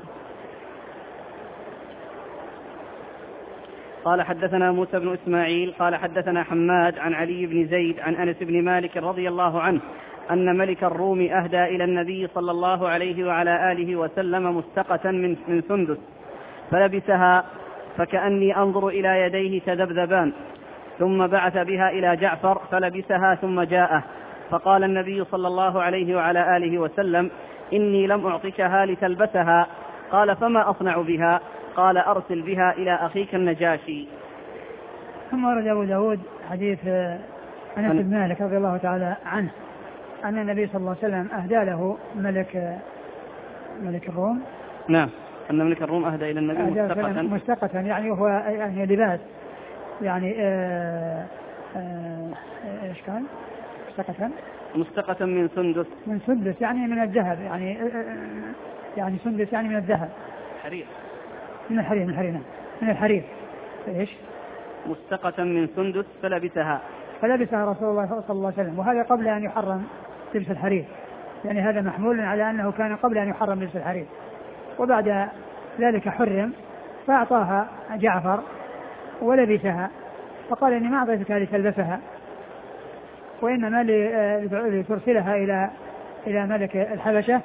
[SPEAKER 1] قال حدثنا موسى بن إسماعيل قال حدثنا حماد عن علي بن زيد عن أنس بن مالك رضي الله عنه أن ملك الروم أهدى إلى النبي صلى الله عليه وعلى آله وسلم مستقة من, من سندس فلبسها فكأني أنظر إلى يديه تذبذبان، ثم بعث بها إلى جعفر فلبسها ثم جاءه فقال النبي صلى الله عليه وعلى آله وسلم إني لم أعطكها لتلبسها. قال فما أصنع بها؟ قال أرسل بها إلى أخيك النجاشي.
[SPEAKER 2] ثم ورد أبو داود حديث أنس بن مالك رضي الله تعالى عنه أن النبي صلى الله عليه وسلم أهدى له ملك ملك الروم.
[SPEAKER 1] نعم أن ملك الروم أهدى إلى النبي مستقة
[SPEAKER 2] مستقة يعني وهو يعني لباس يعني آآ آآ إيش كان مستقة
[SPEAKER 1] مستقة من سندس
[SPEAKER 2] من سندس يعني من الذهب يعني يعني سندس يعني من الذهب
[SPEAKER 1] حرير
[SPEAKER 2] من الحرير من الحرير من الحرير إيش
[SPEAKER 1] مستقة من سندس فلبسها
[SPEAKER 2] فلبسها رسول الله صلى الله عليه وسلم، وهذا قبل أن يحرم لبس الحرير، يعني هذا محمول على أنه كان قبل أن يحرم لبس الحرير، وبعد ذلك حرم فأعطاها جعفر ولبسها فقال إني ما أعطيتك لتلبسها وإنما لترسلها إلى إلى ملك الحبشة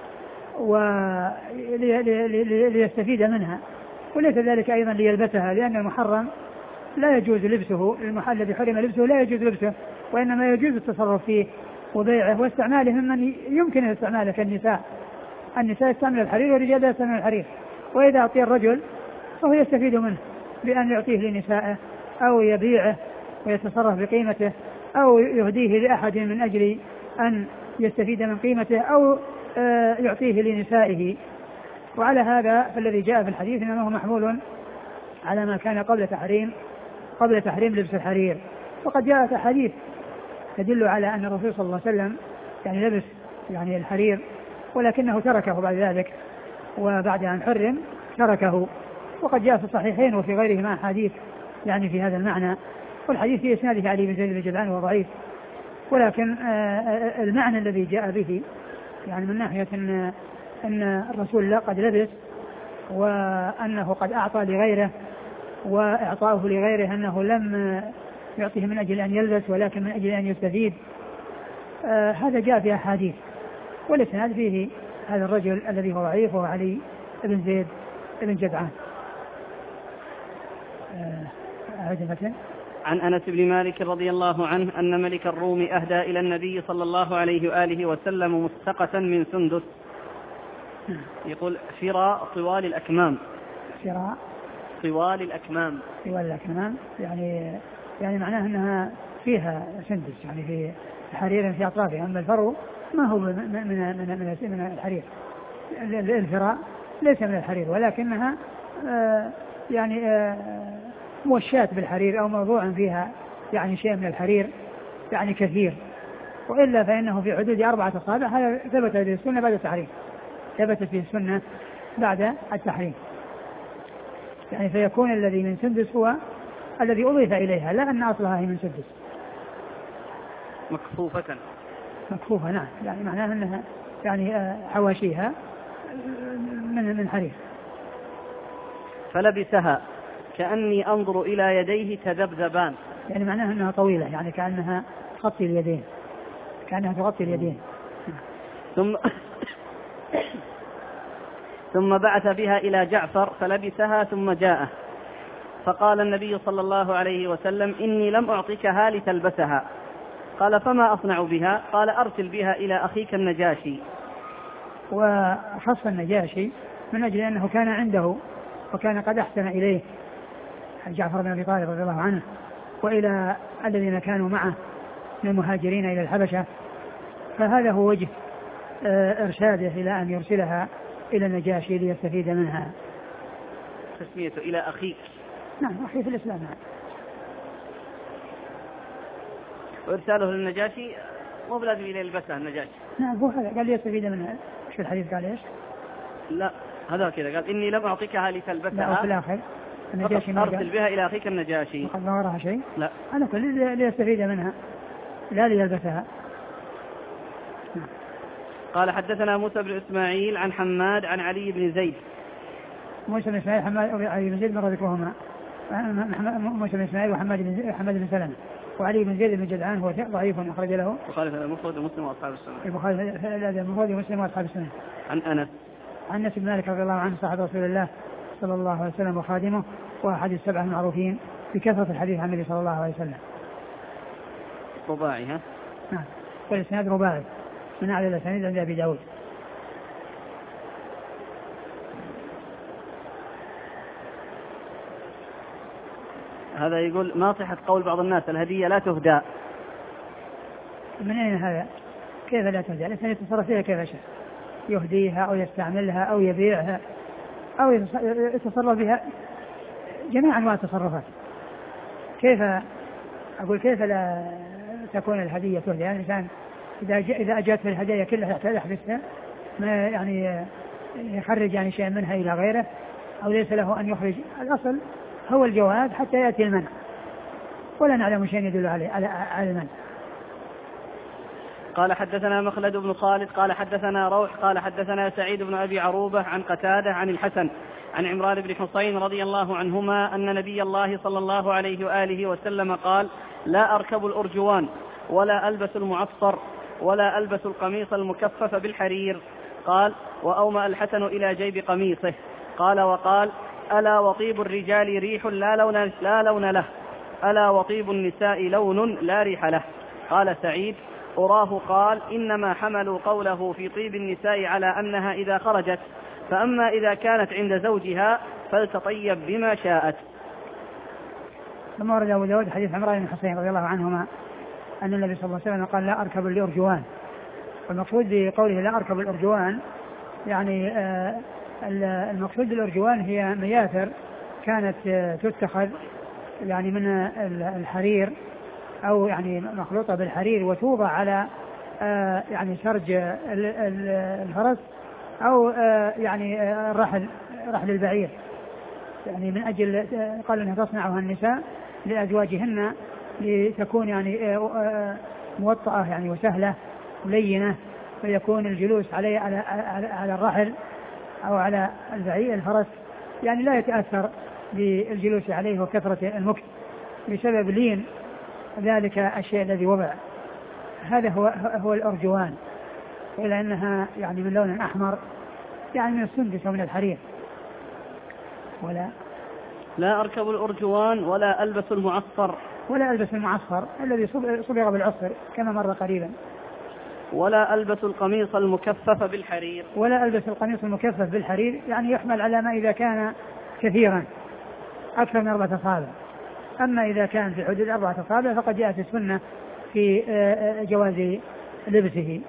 [SPEAKER 2] وليستفيد منها، وليس ذلك أيضا ليلبسها لأن المحرم لا يجوز لبسه، المحل الذي حرم لبسه لا يجوز لبسه، وإنما يجوز التصرف فيه وبيعه واستعماله ممن يمكن استعماله كالنساء. النساء يستعمل الحرير والرجال لا يستعمل الحرير، وإذا أعطي الرجل فهو يستفيد منه بأن يعطيه لنسائه أو يبيعه ويتصرف بقيمته أو يهديه لأحد من أجل أن يستفيد من قيمته أو يعطيه لنسائه. وعلى هذا فالذي جاء في الحديث إنه محمول على ما كان قبل تحريم قبل تحريم لبس الحرير. وقد جاءت أحاديث تدل على أن الرسول صلى الله عليه وسلم يعني لبس يعني الحرير ولكنه تركه بعد ذلك، وبعد أن حرم تركه. وقد جاء في الصحيحين وفي غيرهما أحاديث يعني في هذا المعنى، والحديث في إسناده علي بن زيد بن جدعان وهو ضعيف، ولكن المعنى الذي جاء به يعني من ناحية أن, أن الرسول قد لبس وأنه قد أعطى لغيره، وإعطاؤه لغيره أنه لم يعطيه من أجل أن يلبس ولكن من أجل أن يستفيد، آه هذا جاء في أحاديث. والإسناد فيه هذا الرجل الذي هو ضعيف وهو علي بن زيد بن جدعان. آه
[SPEAKER 1] عن أنس بن مالك رضي الله عنه أن ملك الروم أهدى إلى النبي صلى الله عليه وآله وسلم مستقة من سندس، يقول شراء طوال الأكمام،
[SPEAKER 2] شراء
[SPEAKER 1] طوال الأكمام
[SPEAKER 2] طوال الأكمام يعني يعني معناه أنها فيها سندس يعني في حرير في أطرافها، أما الفرو ما هو من من من, من الحرير. الفراء ليس من الحرير ولكنها آه يعني آه موشاة بالحرير أو موضوع فيها يعني شيء من الحرير يعني كثير، وإلا فإنه في حدود أربعة أصابع. هذا ثبت في السنة بعد التحريم، ثبت في السنة بعد التحريم يعني فيكون الذي من سندس هو الذي أضيف إليها، لا أن أصلها هي من سندس.
[SPEAKER 1] مكفوفة
[SPEAKER 2] مكفوفة نعم، يعني معناها أنها يعني حواشيها من من حرير.
[SPEAKER 1] فلبسها كأني أنظر إلى يديه تذبذبان،
[SPEAKER 2] يعني معناها أنها طويلة يعني كأنها تغطي اليدين، كأنها تغطي اليدين.
[SPEAKER 1] ثم ثم بعث بها إلى جعفر فلبسها ثم جاءه فقال النبي صلى الله عليه وسلم إني لم أعطيكها لتلبسها. قال فما أصنع بها؟ قال أرسل بها إلى أخيك النجاشي.
[SPEAKER 2] وخص النجاشي من أجل أنه كان عنده وكان قد أحسن إليه جعفر بن أبي طالب رضي الله عنه وإلى الذين كانوا معه من المهاجرين إلى الحبشة، فهذا هو وجه إرشاده إلى أن يرسلها إلى النجاشي ليستفيد منها.
[SPEAKER 1] تسميته إلى أخيك،
[SPEAKER 2] نعم أخي في الإسلام. نعم.
[SPEAKER 1] وإرساله للنجاشي مو بلازم إلى يلبسها النجاشي.
[SPEAKER 2] نعم هو هذا قال ليستفيد منها. إيش في الحديث قال إيش؟
[SPEAKER 1] لا هذا كذا قال إني لم أعطيكها لتلبسها.
[SPEAKER 2] لا في الآخر
[SPEAKER 1] النجاشي أرسل بها إلى أخيك النجاشي.
[SPEAKER 2] وقد ما وراها شيء.
[SPEAKER 1] لا
[SPEAKER 2] أنا كل ليستفيد منها لا ليلبسها.
[SPEAKER 1] قال حدثنا موسى بن إسماعيل عن حماد عن علي بن زيد.
[SPEAKER 2] موسى بن إسماعيل حماد علي بن زيد مر ذكرهما. موسى بن إسماعيل وحماد بن حماد بن سلمة وعلي بن زيد بن جدعان هو ضعيف أخرج له
[SPEAKER 1] البخاري في المفرد ومسلم وأصحاب السنة.
[SPEAKER 2] البخاري في المفرد ومسلم وأصحاب السنة.
[SPEAKER 1] عن أنس
[SPEAKER 2] عن أنس بن مالك رضي الله عنه صاحب رسول الله صلى الله عليه وسلم وخادمه وأحد السبعة المعروفين بكثرة الحديث عن النبي صلى الله عليه وسلم.
[SPEAKER 1] رباعي ها؟
[SPEAKER 2] نعم والإسناد رباعي من أعلى الأسانيد عند أبي داود.
[SPEAKER 1] هذا يقول ما صحة قول بعض الناس الهدية لا تهدى.
[SPEAKER 2] من أين هذا؟ كيف لا تهدى؟ الإنسان يتصرف فيها كيف شاء، يهديها أو يستعملها أو يبيعها أو يتصرف بها جميع أنواع التصرفات. كيف أقول كيف لا تكون الهدية تهدى؟ يعني الإنسان إذا إذا أجت في الهدايا كلها يحبسها ما يعني يخرج يعني شيء منها إلى غيره أو ليس له أن يخرج. الأصل هو الجواز حتى يأتي المنع، ولا نعلم شيء يدل عليه على المنع.
[SPEAKER 1] قال حدثنا مخلد بن خالد قال حدثنا روح قال حدثنا سعيد بن أبي عروبة عن قتادة عن الحسن عن عمران بن حصين رضي الله عنهما أن نبي الله صلى الله عليه وآله وسلم قال لا أركب الأرجوان ولا ألبس المعصر ولا ألبس القميص المكفف بالحرير. قال وأومأ الحسن إلى جيب قميصه. قال وقال ألا وطيب الرجال ريح لا لون, لا لون له ألا وطيب النساء لون لا ريح له. قال سعيد أراه قال إنما حملوا قوله في طيب النساء على أنها إذا خرجت، فأما إذا كانت عند زوجها فلتطيب بما شاءت.
[SPEAKER 2] ثم ورد أبو داود حديث عمران بن حسين رضي الله عنهما أن النبي صلى الله عليه وسلم قال لا أركب الأرجوان. والمقصود بقوله لا أركب الأرجوان يعني آه المقصود بالأرجوان هي مياثر كانت تتخذ يعني من الحرير أو يعني مخلوطة بالحرير وتوضع على آه يعني سرج الفرس أو آه يعني الرحل رحل البعير، يعني من أجل قال أنها تصنعها النساء لأزواجهن لتكون يعني آه آه موطئة يعني وسهلة ولينة، فيكون الجلوس عليه على, على, على الرحل أو على البعير الفرس يعني لا يتأثر بالجلوس عليه وكثرة المكث بسبب لين ذلك الشيء الذي وضع. هذا هو هو الأرجوان، إلا أنها يعني من لون أحمر يعني من السندس ومن الحرير. ولا
[SPEAKER 1] لا أركب الأرجوان ولا ألبس المعصفر
[SPEAKER 2] ولا ألبس المعصفر الذي صبغ بالعصفر كما مر قريبا.
[SPEAKER 1] ولا ألبس القميص المكفف بالحرير
[SPEAKER 2] ولا ألبس القميص المكفف بالحرير يعني يحمل على ما إذا كان كثيرا أكثر من أربعة أصابع، أما إذا كان في حدود أربعة أصابع فقد جاءت السنة في جواز لبسه.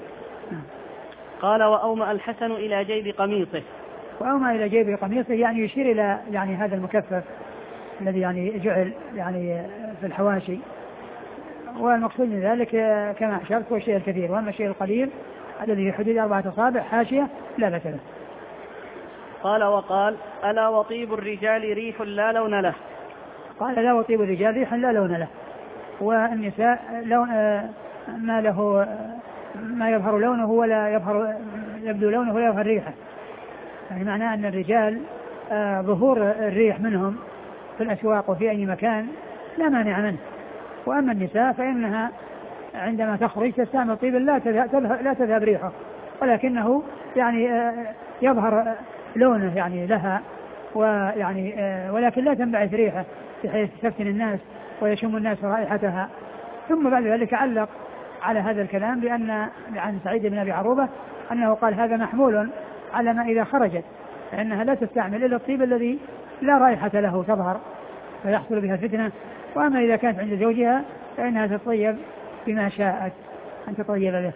[SPEAKER 1] قال وأومأ الحسن إلى جيب قميصه.
[SPEAKER 2] وأومأ إلى جيب قميصه يعني يشير إلى يعني هذا المكفف الذي يعني جعل يعني في الحواشي، والمقصود من ذلك كما أشرت هو الشيء الكثير، وأما الشيء القليل الذي في حدود أربعة أصابع حاشية لا بأس له.
[SPEAKER 1] قال وقال ألا وطيب الرجال ريح لا لون له.
[SPEAKER 2] قال لا وطيب الرجال ريح لا لون له، والنساء لون ما له ما يظهر لونه ولا يظهر يبدو لونه ولا يظهر ريحه، يعني معناه أن الرجال ظهور الريح منهم في الأسواق وفي أي مكان لا مانع منه، وأما النساء فإنها عندما تخرج تستعمل طيبا لا تذهب, لا تذهب ريحه، ولكنه يعني يظهر لونه يعني لها ويعني ولكن لا تنبعث ريحه بحيث تفتن الناس ويشم الناس رائحتها. ثم بعد ذلك علق على هذا الكلام بأن عن سعيد بن أبي عروبة أنه قال هذا محمول على ما إذا خرجت فإنها لا تستعمل إلا الطيب الذي لا رائحة له تظهر فيحصل بها فتنة، وأما إذا كانت عند زوجها فإنها تطيب بما شاءت أن تطيب به.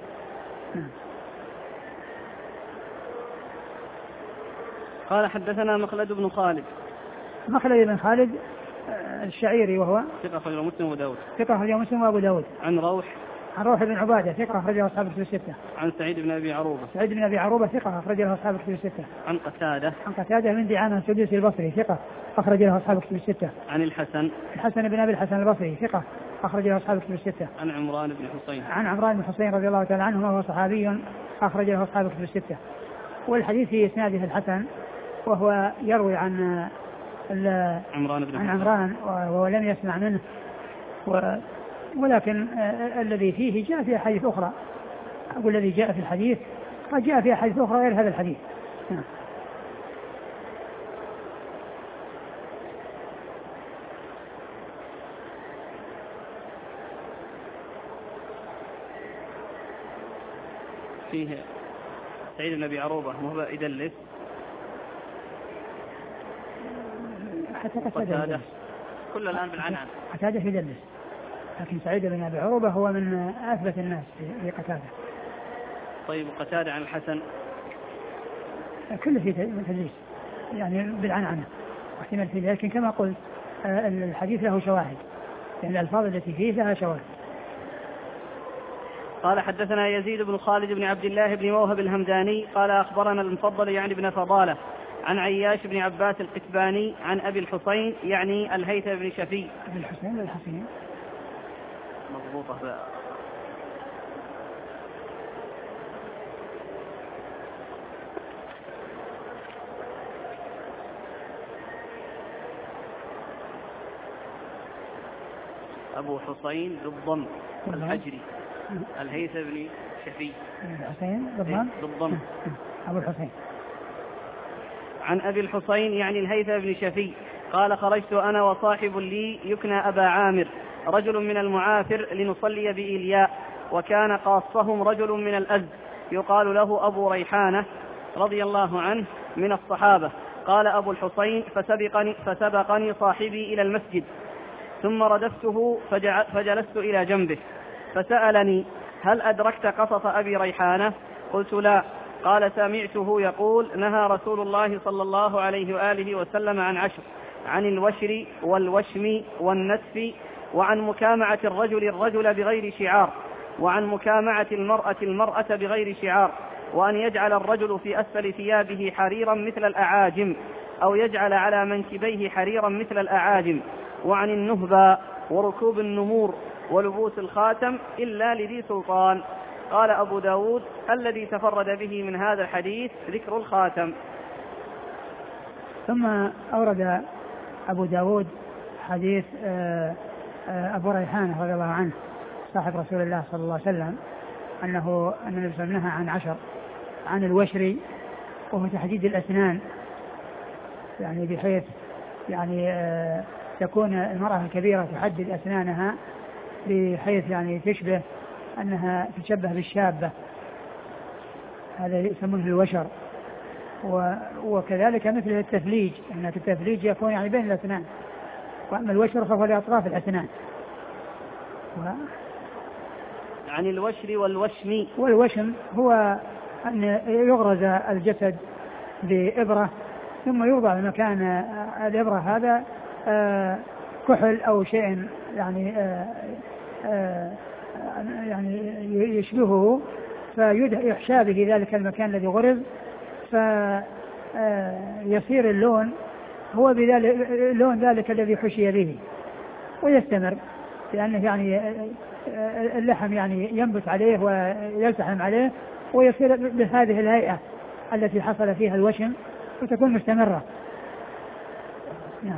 [SPEAKER 1] قال حدثنا مخلد بن خالد.
[SPEAKER 2] مخلد بن خالد الشعيري وهو
[SPEAKER 1] ثقة أخرجه مسلم وأبو داود.
[SPEAKER 2] ثقة أخرجه مسلم وأبو داود.
[SPEAKER 1] عن روح
[SPEAKER 2] عن روح بن عبادة ثقة أخرجه أصحاب الكتب الستة.
[SPEAKER 1] عن سعيد بن أبي عروبة.
[SPEAKER 2] سعيد بن أبي عروبة ثقة أخرجه أصحاب الكتب الستة.
[SPEAKER 1] عن قتادة.
[SPEAKER 2] عن قتادة من دعامة السدوسي البصري ثقة أخرجه أصحاب الكتب الستة.
[SPEAKER 1] عن الحسن.
[SPEAKER 2] الحسن بن أبي الحسن البصري ثقة أخرجه أصحاب الكتب الستة.
[SPEAKER 1] عن عمران بن حسين.
[SPEAKER 2] عن عمران بن حسين رضي الله تعالى عنه وهو صحابي أخرجه أصحاب الكتب الستة. والحديث في إسناده الحسن وهو يروي عن
[SPEAKER 1] عمران بن
[SPEAKER 2] عن عمران وهو لم يسمع منه و ولكن الذي فيه جاء في أحاديث أخرى، أقول الذي جاء في الحديث قد جاء في أحاديث أخرى غير هذا الحديث.
[SPEAKER 1] فيه سعيد بن أبي عروبة وهو يدلس
[SPEAKER 2] حتى قتادة
[SPEAKER 1] كل الآن بالعنعن
[SPEAKER 2] قتادة يدلس، لكن سعيد بن أبي عروبة هو من أثبت الناس في قتادة.
[SPEAKER 1] طيب قتادة عن الحسن
[SPEAKER 2] كله في تدليس يعني بالعنعنة واحتمال فيه، لكن كما قلت الحديث له شواهد، يعني الألفاظ التي فيه لها شواهد.
[SPEAKER 1] قال حدثنا يزيد بن خالد بن عبد الله بن موهب الهمداني قال أخبرنا المفضل يعني بن فضالة عن عياش بن عباس القتباني عن أبي الحسين يعني الهيثم بن شفي.
[SPEAKER 2] أبي الحسين الحسين
[SPEAKER 1] مضبوطة بقى. أبو حسين بالضم الحجري الهيثم بن شفي.
[SPEAKER 2] الحسين بالضم
[SPEAKER 1] بالضم
[SPEAKER 2] أبو الحسين.
[SPEAKER 1] عن أبي الحسين يعني الهيثم بن شفي قال خرجت أنا وصاحب لي يكنى أبا عامر رجل من المعافر لنصلي بإلياء، وكان قاصهم رجل من الأزد يقال له أبو ريحانة رضي الله عنه من الصحابة. قال أبو الحسين فسبقني, فسبقني صاحبي إلى المسجد ثم ردفته فجلست إلى جنبه فسألني: هل أدركت قصص أبي ريحانة؟ قلت: لا. قال: سمعته يقول: نهى رسول الله صلى الله عليه وآله وسلم عن عشر: عن الوشر والوشم والنتف، وعن مكامعة الرجل الرجل بغير شعار، وعن مكامعة المرأة المرأة بغير شعار، وأن يجعل الرجل في أسفل ثيابه حريرا مثل الأعاجم، أو يجعل على منكبيه حريرا مثل الأعاجم، وعن النهبة وركوب النمور ولبوس الخاتم إلا لذي سلطان. قال أبو داود: الذي تفرد به من هذا الحديث ذكر الخاتم.
[SPEAKER 2] ثم أورد أبو داود حديث أبو ريحانة رضي الله عنه صاحب رسول الله صلى الله عليه وسلم أنه أن النبي صلى الله عليه وسلم نهى عن عشر: عن الوشر وهو تحديد الأسنان، يعني بحيث يعني تكون المرأة الكبيرة تحدد أسنانها بحيث يعني تشبه أنها تشبه بالشابة، هذا يسمونه الوشر. وكذلك مثل التفليج، أن التفليج يكون يعني بين الأسنان، وأما الوشر فهو لأطراف الأسنان. و...
[SPEAKER 1] عن الوشر والوشم.
[SPEAKER 2] والوشم هو أن يغرز الجسد بإبرة ثم يوضع مكان الإبرة هذا كحل أو شيء يعني يعني يشبهه فيحشى به ذلك المكان الذي غرز، فيصير اللون هو بذلك اللون ذلك الذي حشي به ويستمر، لأنه يعني اللحم يعني ينبت عليه ويلتحم عليه ويصير بهذه الهيئة التي حصل فيها الوشم وتكون مستمرة. نعم.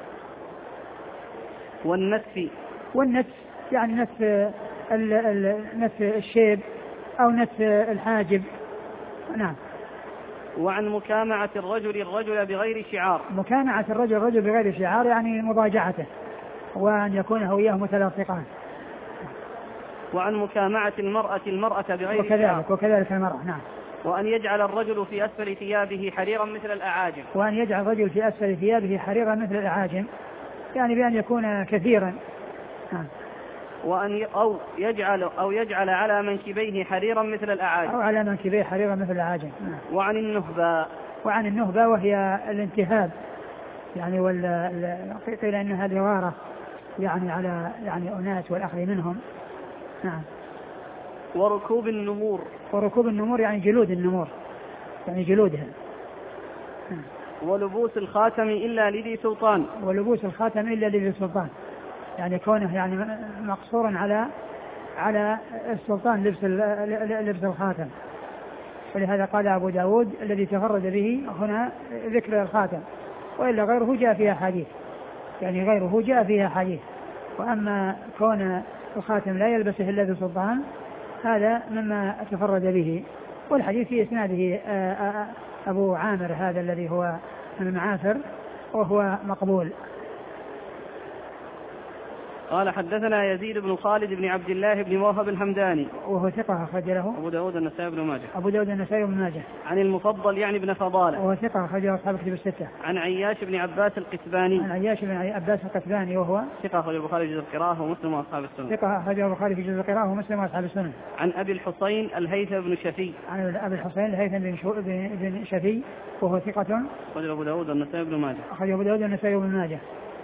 [SPEAKER 1] والنتف.
[SPEAKER 2] والنتف يعني نتف نتف الشيب أو نتف الحاجب. نعم.
[SPEAKER 1] وعن مكامعة الرجل الرجل بغير شعار.
[SPEAKER 2] مكامعة الرجل الرجل بغير شعار يعني مضاجعته وأن يكون هو وياه متلاصقان.
[SPEAKER 1] وعن مكامعة المرأة المرأة بغير
[SPEAKER 2] وكذلك
[SPEAKER 1] شعار.
[SPEAKER 2] وكذلك المرأة. نعم.
[SPEAKER 1] وأن يجعل الرجل في أسفل ثيابه حريرا مثل الأعاجم.
[SPEAKER 2] وأن يجعل الرجل في أسفل ثيابه حريرا مثل الأعاجم يعني بأن يكون كثيرا. نعم.
[SPEAKER 1] وأن أو يجعل أو يجعل على منكبيه حريرا مثل الأعاجم.
[SPEAKER 2] أو على منكبيه حريرا مثل الأعاجم. نعم.
[SPEAKER 1] وعن النهبة.
[SPEAKER 2] وعن النهبة وهي الانتهاب يعني وال قيل إنها الغارة يعني على يعني أناس والأخذ منهم. نعم.
[SPEAKER 1] وركوب النمور.
[SPEAKER 2] وركوب النمور يعني جلود النمور يعني جلودها. نعم.
[SPEAKER 1] ولبوس الخاتم إلا لذي سلطان.
[SPEAKER 2] ولبوس الخاتم إلا لذي سلطان يعني كونه يعني مقصورا على على السلطان لبس لبس الخاتم. ولهذا قال أبو داود: الذي تفرد به هنا ذكر الخاتم، وإلا غيره جاء فيها حديث، يعني غيره جاء فيها حديث. وأما كون الخاتم لا يلبسه إلا ذو سلطان هذا مما تفرد به. والحديث في إسناده أبو عامر هذا الذي هو من المعافر وهو مقبول.
[SPEAKER 1] قال: حدثنا يزيد بن خالد بن عبد الله بن موهب الحمداني
[SPEAKER 2] وهو ثقة أخرج له
[SPEAKER 1] أبو داود النسائي بن ماجه.
[SPEAKER 2] أبو داود النسائي بن ماجه.
[SPEAKER 1] عن المفضل يعني بن فضالة
[SPEAKER 2] وهو ثقة أخرج له أصحاب الكتب الستة.
[SPEAKER 1] عن عياش بن عباس القتباني.
[SPEAKER 2] عن عياش بن عباس القتباني وهو
[SPEAKER 1] ثقة أخرج البخاري في جزء القراءة ومسلم وأصحاب السنن.
[SPEAKER 2] ثقة أخرج البخاري في جزء القراءة ومسلم وأصحاب السنن.
[SPEAKER 1] عن أبي الحسين الهيثم بن شفي.
[SPEAKER 2] عن أبي الحسين الهيثم بن, شو... بن شفي وهو ثقة
[SPEAKER 1] أخرج أبو داود النسائي بن ماجه.
[SPEAKER 2] أخرج أبو داود النسائي بن ماجه.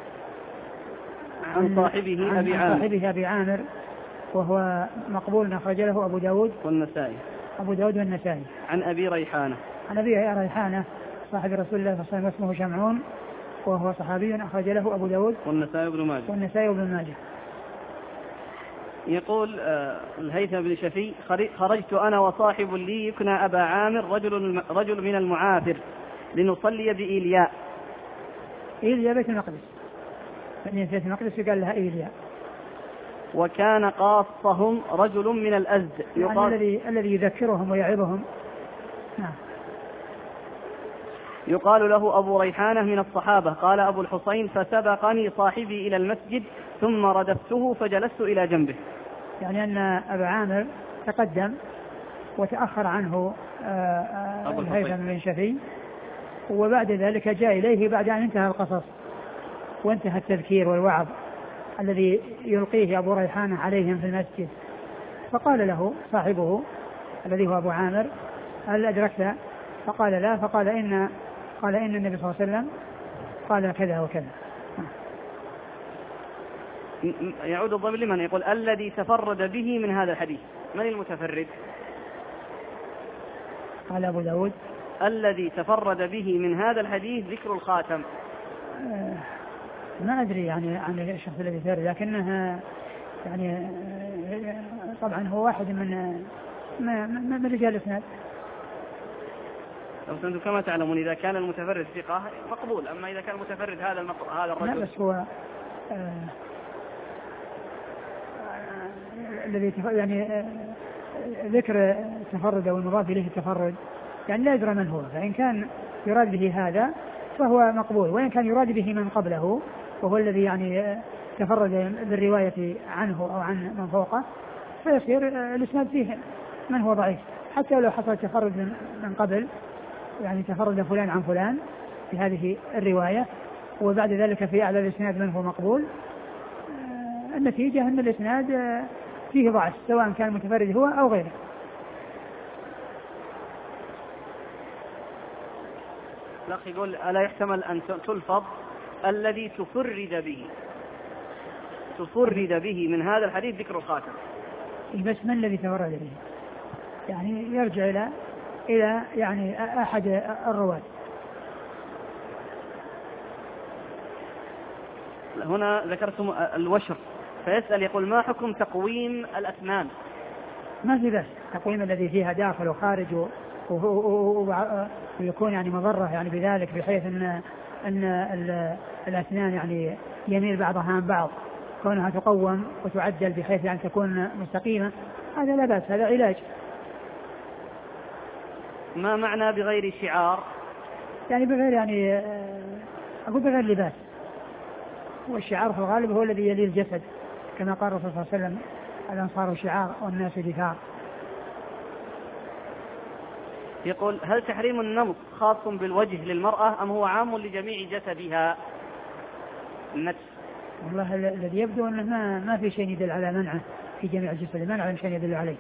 [SPEAKER 1] عن صاحبه أبي عامر.
[SPEAKER 2] صاحبه أبي عامر وهو مقبول أخرج له أبو داود
[SPEAKER 1] والنسائي.
[SPEAKER 2] أبو داود والنسائي.
[SPEAKER 1] عن أبي ريحانة.
[SPEAKER 2] عن أبي ريحانة صاحب رسول الله صلى الله عليه وسلم اسمه شمعون وهو صحابي أخرج له أبو داود
[SPEAKER 1] والنسائي بن ماجه.
[SPEAKER 2] والنسائي بن ماجه.
[SPEAKER 1] يقول آه الهيثم بن شفي: خرجت أنا وصاحب لي يكنى أبا عامر رجل رجل من المعافر لنصلي بإيلياء.
[SPEAKER 2] إيلياء بيت المقدس، بيت المقدس قال لها إيلياء.
[SPEAKER 1] وكان قاصهم رجل من الأزد
[SPEAKER 2] يعني الذي الذي يذكرهم ويعظهم. نعم.
[SPEAKER 1] يقال له أبو ريحانة من الصحابة. قال أبو الحسين: فسبقني صاحبي إلى المسجد ثم ردفته فجلست إلى جنبه.
[SPEAKER 2] يعني أن أبا عامر تقدم وتأخر عنه الهيثم بن شفي، وبعد ذلك جاء إليه بعد أن انتهى القصص وانتهى التذكير والوعظ، الذي يلقيه أبو ريحانة عليهم في المسجد. فقال له صاحبه الذي هو أبو عامر: هل أدركت؟ فقال لا. فقال إن قال إن النبي صلى الله عليه وسلم قال كذا وكذا.
[SPEAKER 1] يعود الضمير لمن؟ يقول الذي تفرد به من هذا الحديث، من المتفرد؟
[SPEAKER 2] قال أبو داود
[SPEAKER 1] الذي تفرد به من هذا الحديث ذكر الخاتم.
[SPEAKER 2] آه ما أدري يعني عن الشخص الذي تفرد، لكنها يعني آه طبعا هو واحد من من رجال الإسناد.
[SPEAKER 1] أنتم كما تعلمون إذا كان المتفرد ثقة مقبول، أما إذا كان المتفرد هذا المق... هذا الرجل
[SPEAKER 2] لا بس هو آه الذي يعني آه ذكر التفرد أو المضاف إليه التفرد يعني لا يدرى من هو، فإن كان يراد به هذا فهو مقبول، وإن كان يراد به من قبله وهو الذي يعني تفرد بالرواية عنه أو عن من فوقه فيصير الإسناد فيه من هو ضعيف، حتى لو حصل تفرد من قبل، يعني تفرد فلان عن فلان في هذه الرواية وبعد ذلك في أعلى الإسناد من هو مقبول، النتيجة أن الإسناد فيه ضعف سواء كان متفرد هو أو غيره.
[SPEAKER 1] الأخ يقول ألا يحتمل أن تلفظ الذي تفرد به تفرد به من هذا الحديث ذكر الخاتم؟
[SPEAKER 2] بس من الذي تفرد به؟ يعني يرجع إلى إلى يعني أحد الرواة.
[SPEAKER 1] هنا ذكرتم الوشر، فيسأل يقول ما حكم تقويم الأسنان؟
[SPEAKER 2] ما في بس تقويم الذي فيها داخل وخارج ويكون يعني مضرة يعني بذلك، بحيث أن أن الأسنان يعني يميل بعضها عن بعض، كونها تقوم وتعدل بحيث يعني تكون مستقيمة، هذا لا بأس، هذا علاج.
[SPEAKER 1] ما معنى بغير شعار؟
[SPEAKER 2] يعني بغير يعني أقول بغير لباس، والشعار في الغالب هو الذي يلي الجسد كما قال الرسول صلى الله عليه وسلم: الأنصار شعار والناس دثار.
[SPEAKER 1] يقول هل تحريم النمط خاص بالوجه للمرأة أم هو عام لجميع جسدها؟ النتف.
[SPEAKER 2] والله الذي يبدو أنه ما, ما في شيء يدل على منعه في جميع الجسد، ما نعلم شيء يدل عليه.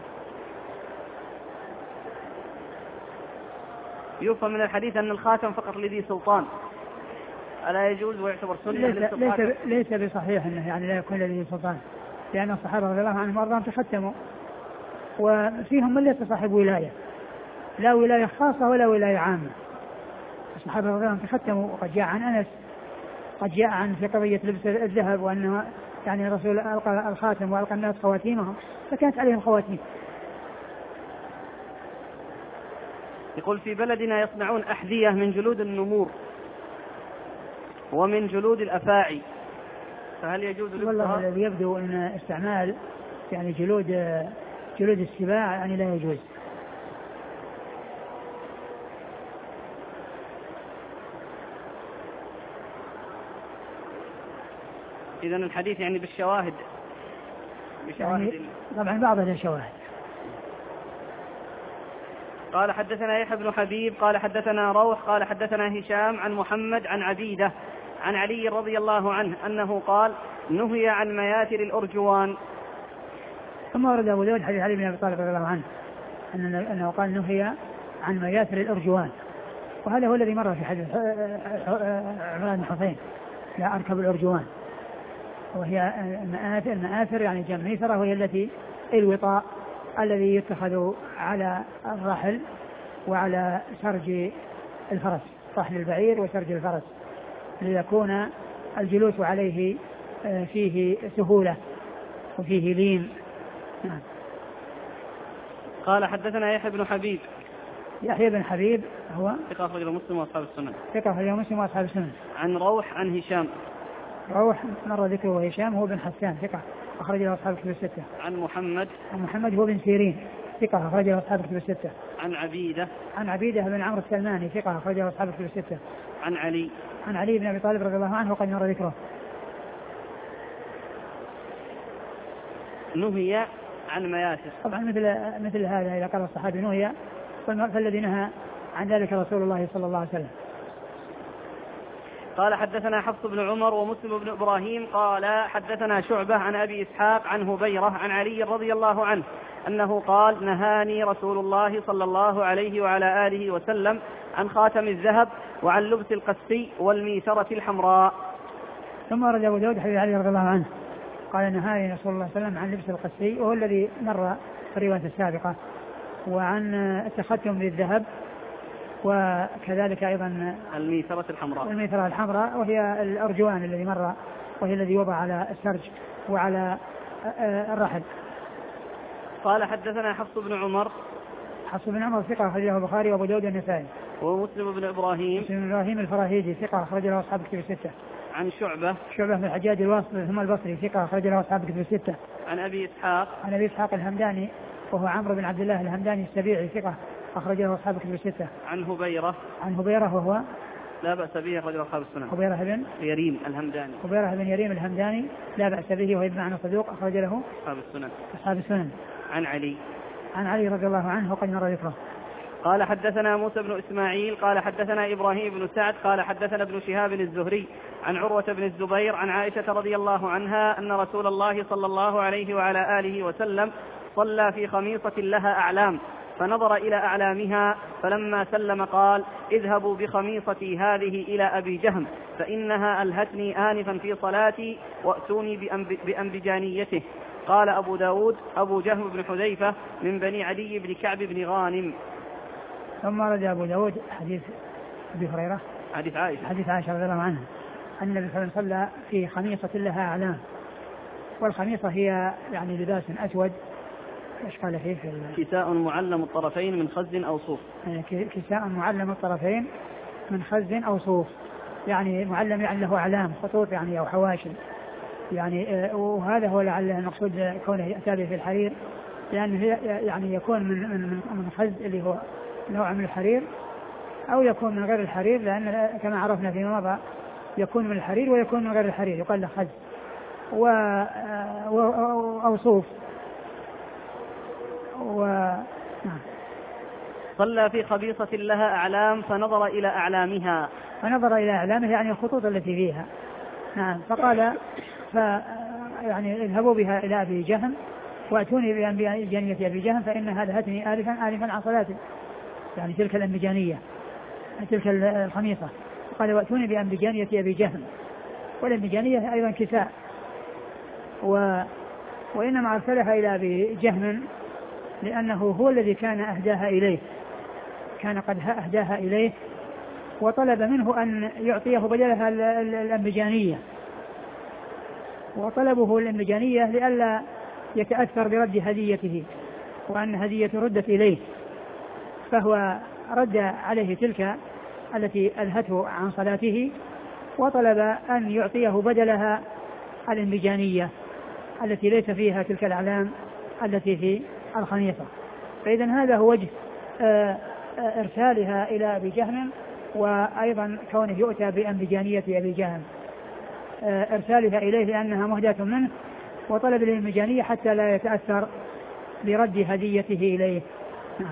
[SPEAKER 1] يفهم من الحديث أن الخاتم فقط لذي سلطان، ألا يجوز ويعتبر سنة؟
[SPEAKER 2] ليس, ليس, ليس بصحيح أنه يعني لا يكون لذي سلطان، لأن الصحابة رضي الله عنهم وأرضاهم تختموا، وفيهم من ليس صاحب ولاية، لا ولاية خاصة ولا ولاية عامة. الصحابة رضي الله عنهم تختموا، وقد جاء عن أنس قد جاء عن في قضية لبس الذهب وأنه يعني الرسول ألقى الخاتم وألقى الناس خواتيمهم فكانت عليهم خواتيم.
[SPEAKER 1] يقول في بلدنا يصنعون أحذية من جلود النمور ومن جلود الأفاعي، فهل يجوز لبسها؟
[SPEAKER 2] والله الذي يبدو أن استعمال يعني جلود جلود السباع يعني لا يجوز.
[SPEAKER 1] إذن الحديث يعني بالشواهد بشواهد
[SPEAKER 2] يعني طبعا بعض الشواهد.
[SPEAKER 1] قال حدثنا يحيى بن حبيب قال حدثنا روح قال حدثنا هشام عن محمد عن عبيدة عن علي رضي الله عنه أنه قال نهي عن مياتر الأرجوان.
[SPEAKER 2] ثم ورد أبو داود حديث علي بن أبي طالب رضي الله عنه أنه قال نهي عن مياتر الأرجوان، وهذا هو الذي مر في حديث عمران بن حسين لا أركب الأرجوان، وهي المآثر, المآثر يعني جمع ميسرة، وهي التي الوطاء الذي يتخذ على الرحل وعلى سرج الفرس، رحل البعير وسرج الفرس، ليكون الجلوس عليه فيه سهولة وفيه لين. نعم.
[SPEAKER 1] قال حدثنا يحيى بن حبيب.
[SPEAKER 2] يحيى بن حبيب هو
[SPEAKER 1] ثقة أخرجه مسلم وأصحاب السنن.
[SPEAKER 2] ثقة أخرجه مسلم وأصحاب السنن.
[SPEAKER 1] عن روح عن هشام.
[SPEAKER 2] روح مر ذكره هشام هو بن حسان ثقة أخرج له أصحاب الكتب الستة.
[SPEAKER 1] عن محمد.
[SPEAKER 2] عن محمد هو بن سيرين ثقة أخرج له أصحاب الكتب الستة.
[SPEAKER 1] عن عبيدة.
[SPEAKER 2] عن عبيدة بن عمرو السلماني ثقة أخرج له أصحاب الكتب الستة.
[SPEAKER 1] عن علي.
[SPEAKER 2] عن علي بن أبي طالب رضي الله عنه وقد مر ذكره.
[SPEAKER 1] نهي عن مياسر.
[SPEAKER 2] طبعا مثل مثل هذا إذا قال الصحابي نهي فالذي نهى عن ذلك رسول الله صلى الله عليه وسلم.
[SPEAKER 1] قال حدثنا حفص بن عمر ومسلم بن إبراهيم قال حدثنا شعبة عن أبي إسحاق عن هبيرة عن علي رضي الله عنه أنه قال نهاني رسول الله صلى الله عليه وعلى آله وسلم عن خاتم الذهب وعن لبس القسي والميسرة الحمراء.
[SPEAKER 2] ثم ورد أبو داود حديث علي رضي الله عنه قال نهاني رسول الله صلى الله عليه وسلم عن لبس القسي وهو الذي مر في الرواية السابقة، وعن التختم بالذهب، وكذلك أيضا
[SPEAKER 1] الميسرة الحمراء
[SPEAKER 2] الميسرة الحمراء وهي الأرجوان الذي مر، وهي الذي يوضع على السرج وعلى الرحل.
[SPEAKER 1] قال حدثنا حفص بن عمر
[SPEAKER 2] حفص بن عمر ثقة أخرجه البخاري وأبو داود النسائي.
[SPEAKER 1] ومسلم بن إبراهيم
[SPEAKER 2] مسلم بن إبراهيم الفراهيدي ثقة أخرج له أصحاب الكتب الستة.
[SPEAKER 1] عن شعبة
[SPEAKER 2] شعبة بن الحجاج الواسطي ثم البصري ثقة أخرج له أصحاب الكتب الستة.
[SPEAKER 1] عن أبي إسحاق
[SPEAKER 2] عن أبي إسحاق الهمداني وهو عمرو بن عبد الله الهمداني السبيعي ثقة أخرج له أصحاب الكتب الستة.
[SPEAKER 1] عن هبيرة
[SPEAKER 2] عن هبيرة وهو
[SPEAKER 1] لا بأس به أخرج له أصحاب السنن.
[SPEAKER 2] هبيرة بن
[SPEAKER 1] يريم الهمداني
[SPEAKER 2] هبيرة بن يريم الهمداني لا بأس به وهو ابن عن صدوق أخرج له
[SPEAKER 1] أصحاب السنن.
[SPEAKER 2] أصحاب السنن.
[SPEAKER 1] عن علي
[SPEAKER 2] عن علي رضي الله عنه وقد مر ذكره.
[SPEAKER 1] قال حدثنا موسى بن إسماعيل قال حدثنا إبراهيم بن سعد قال حدثنا ابن شهاب الزهري عن عروة بن الزبير عن عائشة رضي الله عنها أن رسول الله صلى الله عليه وعلى آله وسلم صلى في خميصة لها أعلام فنظر إلى أعلامها فلما سلم قال اذهبوا بخميصتي هذه إلى أبي جهم فإنها ألهتني آنفا في صلاتي وأتوني بأنبجانيته. قال أبو داود أبو جهم بن حذيفة من بني عدي بن كعب بن غانم.
[SPEAKER 2] ثم رجع أبو داود حديث أبي هريرة
[SPEAKER 1] حديث عائشة
[SPEAKER 2] حديث عائشة رضي الله عنها أن النبي صلى الله عليه وسلم صلى في خميصة لها أعلام، والخميصة هي يعني لباس أسود ايش قال فيه في
[SPEAKER 1] كساء معلم الطرفين من خز أو صوف.
[SPEAKER 2] كساء معلم الطرفين من خز أو صوف، يعني معلم يعني له أعلام خطوط يعني أو حواشي يعني، وهذا هو لعل المقصود كونه يأتى به في الحرير، لأنه يعني يكون من من من خز اللي هو نوع من الحرير، أو يكون من غير الحرير، لأن كما عرفنا فيما مضى يكون من الحرير ويكون من غير الحرير يقال له خز و أو صوف. و نعم.
[SPEAKER 1] صلى في خبيصة لها أعلام فنظر إلى أعلامها
[SPEAKER 2] فنظر إلى أعلامها يعني الخطوط التي فيها. نعم. فقال ف يعني اذهبوا بها إلى أبي جهم وأتوني بأنبجانية أبي جهم فإنها لهتني آلفا آلفا عن صلاتي، يعني تلك الأنبجانية تلك الخميصة. قال وأتوني بأنبجانية أبي جهم، والأنبجانية أيضا كساء، و وإنما أرسلها إلى أبي جهم لأنه هو الذي كان أهداها إليه، كان قد أهداها إليه وطلب منه أن يعطيه بدلها الأنبجانية، وطلبه الأنبجانية لئلا يتأثر برد هديته وأن هدية ردت إليه، فهو رد عليه تلك التي ألهته عن صلاته وطلب أن يعطيه بدلها الأنبجانية التي ليس فيها تلك الأعلام التي في الخميصة. فإذا هذا هو وجه إرسالها إلى أبي جهم، وأيضا كونه يؤتى بأنبجانية أبي جهم، إرسالها إليه لأنها مهداة منه، وطلب الأنبجانية حتى لا يتأثر برد هديته إليه. نعم.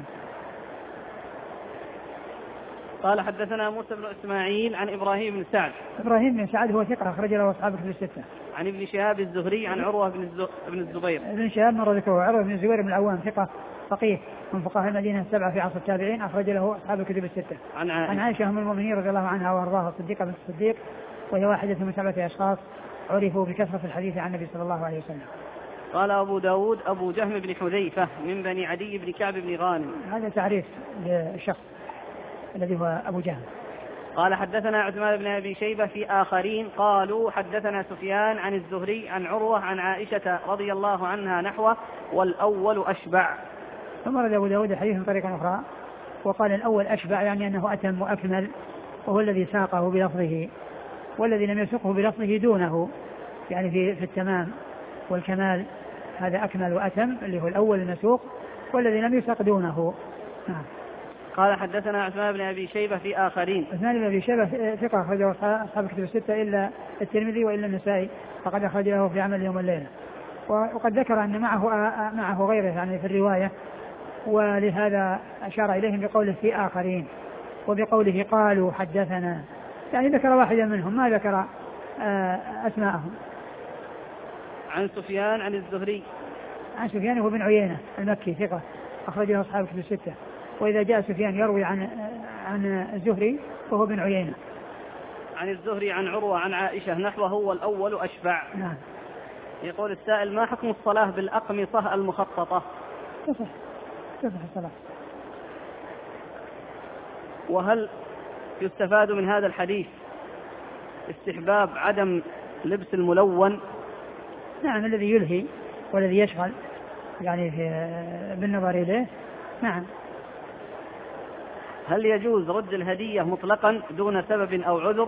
[SPEAKER 1] قال حدثنا موسى بن إسماعيل عن إبراهيم بن سعد.
[SPEAKER 2] إبراهيم بن سعد هو ثقة أخرج له أصحاب الكتب الستة.
[SPEAKER 1] عن ابن شهاب الزهري عن عروة بن الزبير.
[SPEAKER 2] ابن شهاب مر ذكره. عروة بن الزبير بن العوام ثقة فقيه من فقهاء المدينة السبعة في عصر التابعين أخرج له أصحاب الكتب الستة.
[SPEAKER 1] عن عائشة,
[SPEAKER 2] عن عائشة أم المؤمنين رضي الله عنها وأرضاها الصديقة بنت الصديق، وهي واحدة من سبعة أشخاص عرفوا بكثرة الحديث عن النبي صلى الله عليه وسلم.
[SPEAKER 1] قال أبو داود أبو جهم بن حذيفة من بني عدي بن كعب بن غانم.
[SPEAKER 2] هذا تعريف للشخص الذي هو أبو جهم.
[SPEAKER 1] قال حدثنا عثمان بن أبي شيبة في آخرين قالوا حدثنا سفيان عن الزهري عن عروة عن عائشة رضي الله عنها نحوه والأول أشبع.
[SPEAKER 2] ثم رد أبو داود الحديث من طريقة أخرى وقال الأول أشبع، يعني أنه أتم وأكمل، وهو الذي ساقه بلفظه، والذي لم يسقه بلفظه دونه، يعني في, في التمام والكمال هذا أكمل وأتم اللي هو الأول المسوق، والذي لم يسق دونه. نعم.
[SPEAKER 1] قال حدثنا عثمان بن أبي شيبة في آخرين.
[SPEAKER 2] عثمان بن أبي شيبة ثقة أخرجه أصحاب الكتب الستة إلا الترمذي وإلا النسائي، فقد أخرجه في عمل يوم الليلة، وقد ذكر أن معه معه غيره يعني في الرواية، ولهذا أشار إليهم بقوله في آخرين وبقوله قالوا حدثنا، يعني ذكر واحدا منهم ما ذكر أسماءهم.
[SPEAKER 1] عن سفيان عن الزهري.
[SPEAKER 2] عن سفيان هو بن عيينة المكي ثقة أخرجه أصحاب كتب الستة. وإذا جاء سفيان يروي عن عن الزهري وهو بن عيينة.
[SPEAKER 1] عن الزهري عن عروة عن عائشة نحوه والأول أشبع.
[SPEAKER 2] نعم.
[SPEAKER 1] يقول السائل: ما حكم الصلاة بالأقمصة المخططة؟
[SPEAKER 2] تصح تصح الصلاة.
[SPEAKER 1] وهل يستفاد من هذا الحديث استحباب عدم لبس الملون؟
[SPEAKER 2] نعم، الذي يلهي والذي يشغل يعني بالنظر إليه. نعم.
[SPEAKER 1] هل يجوز رد الهدية مطلقا دون سبب أو عذر؟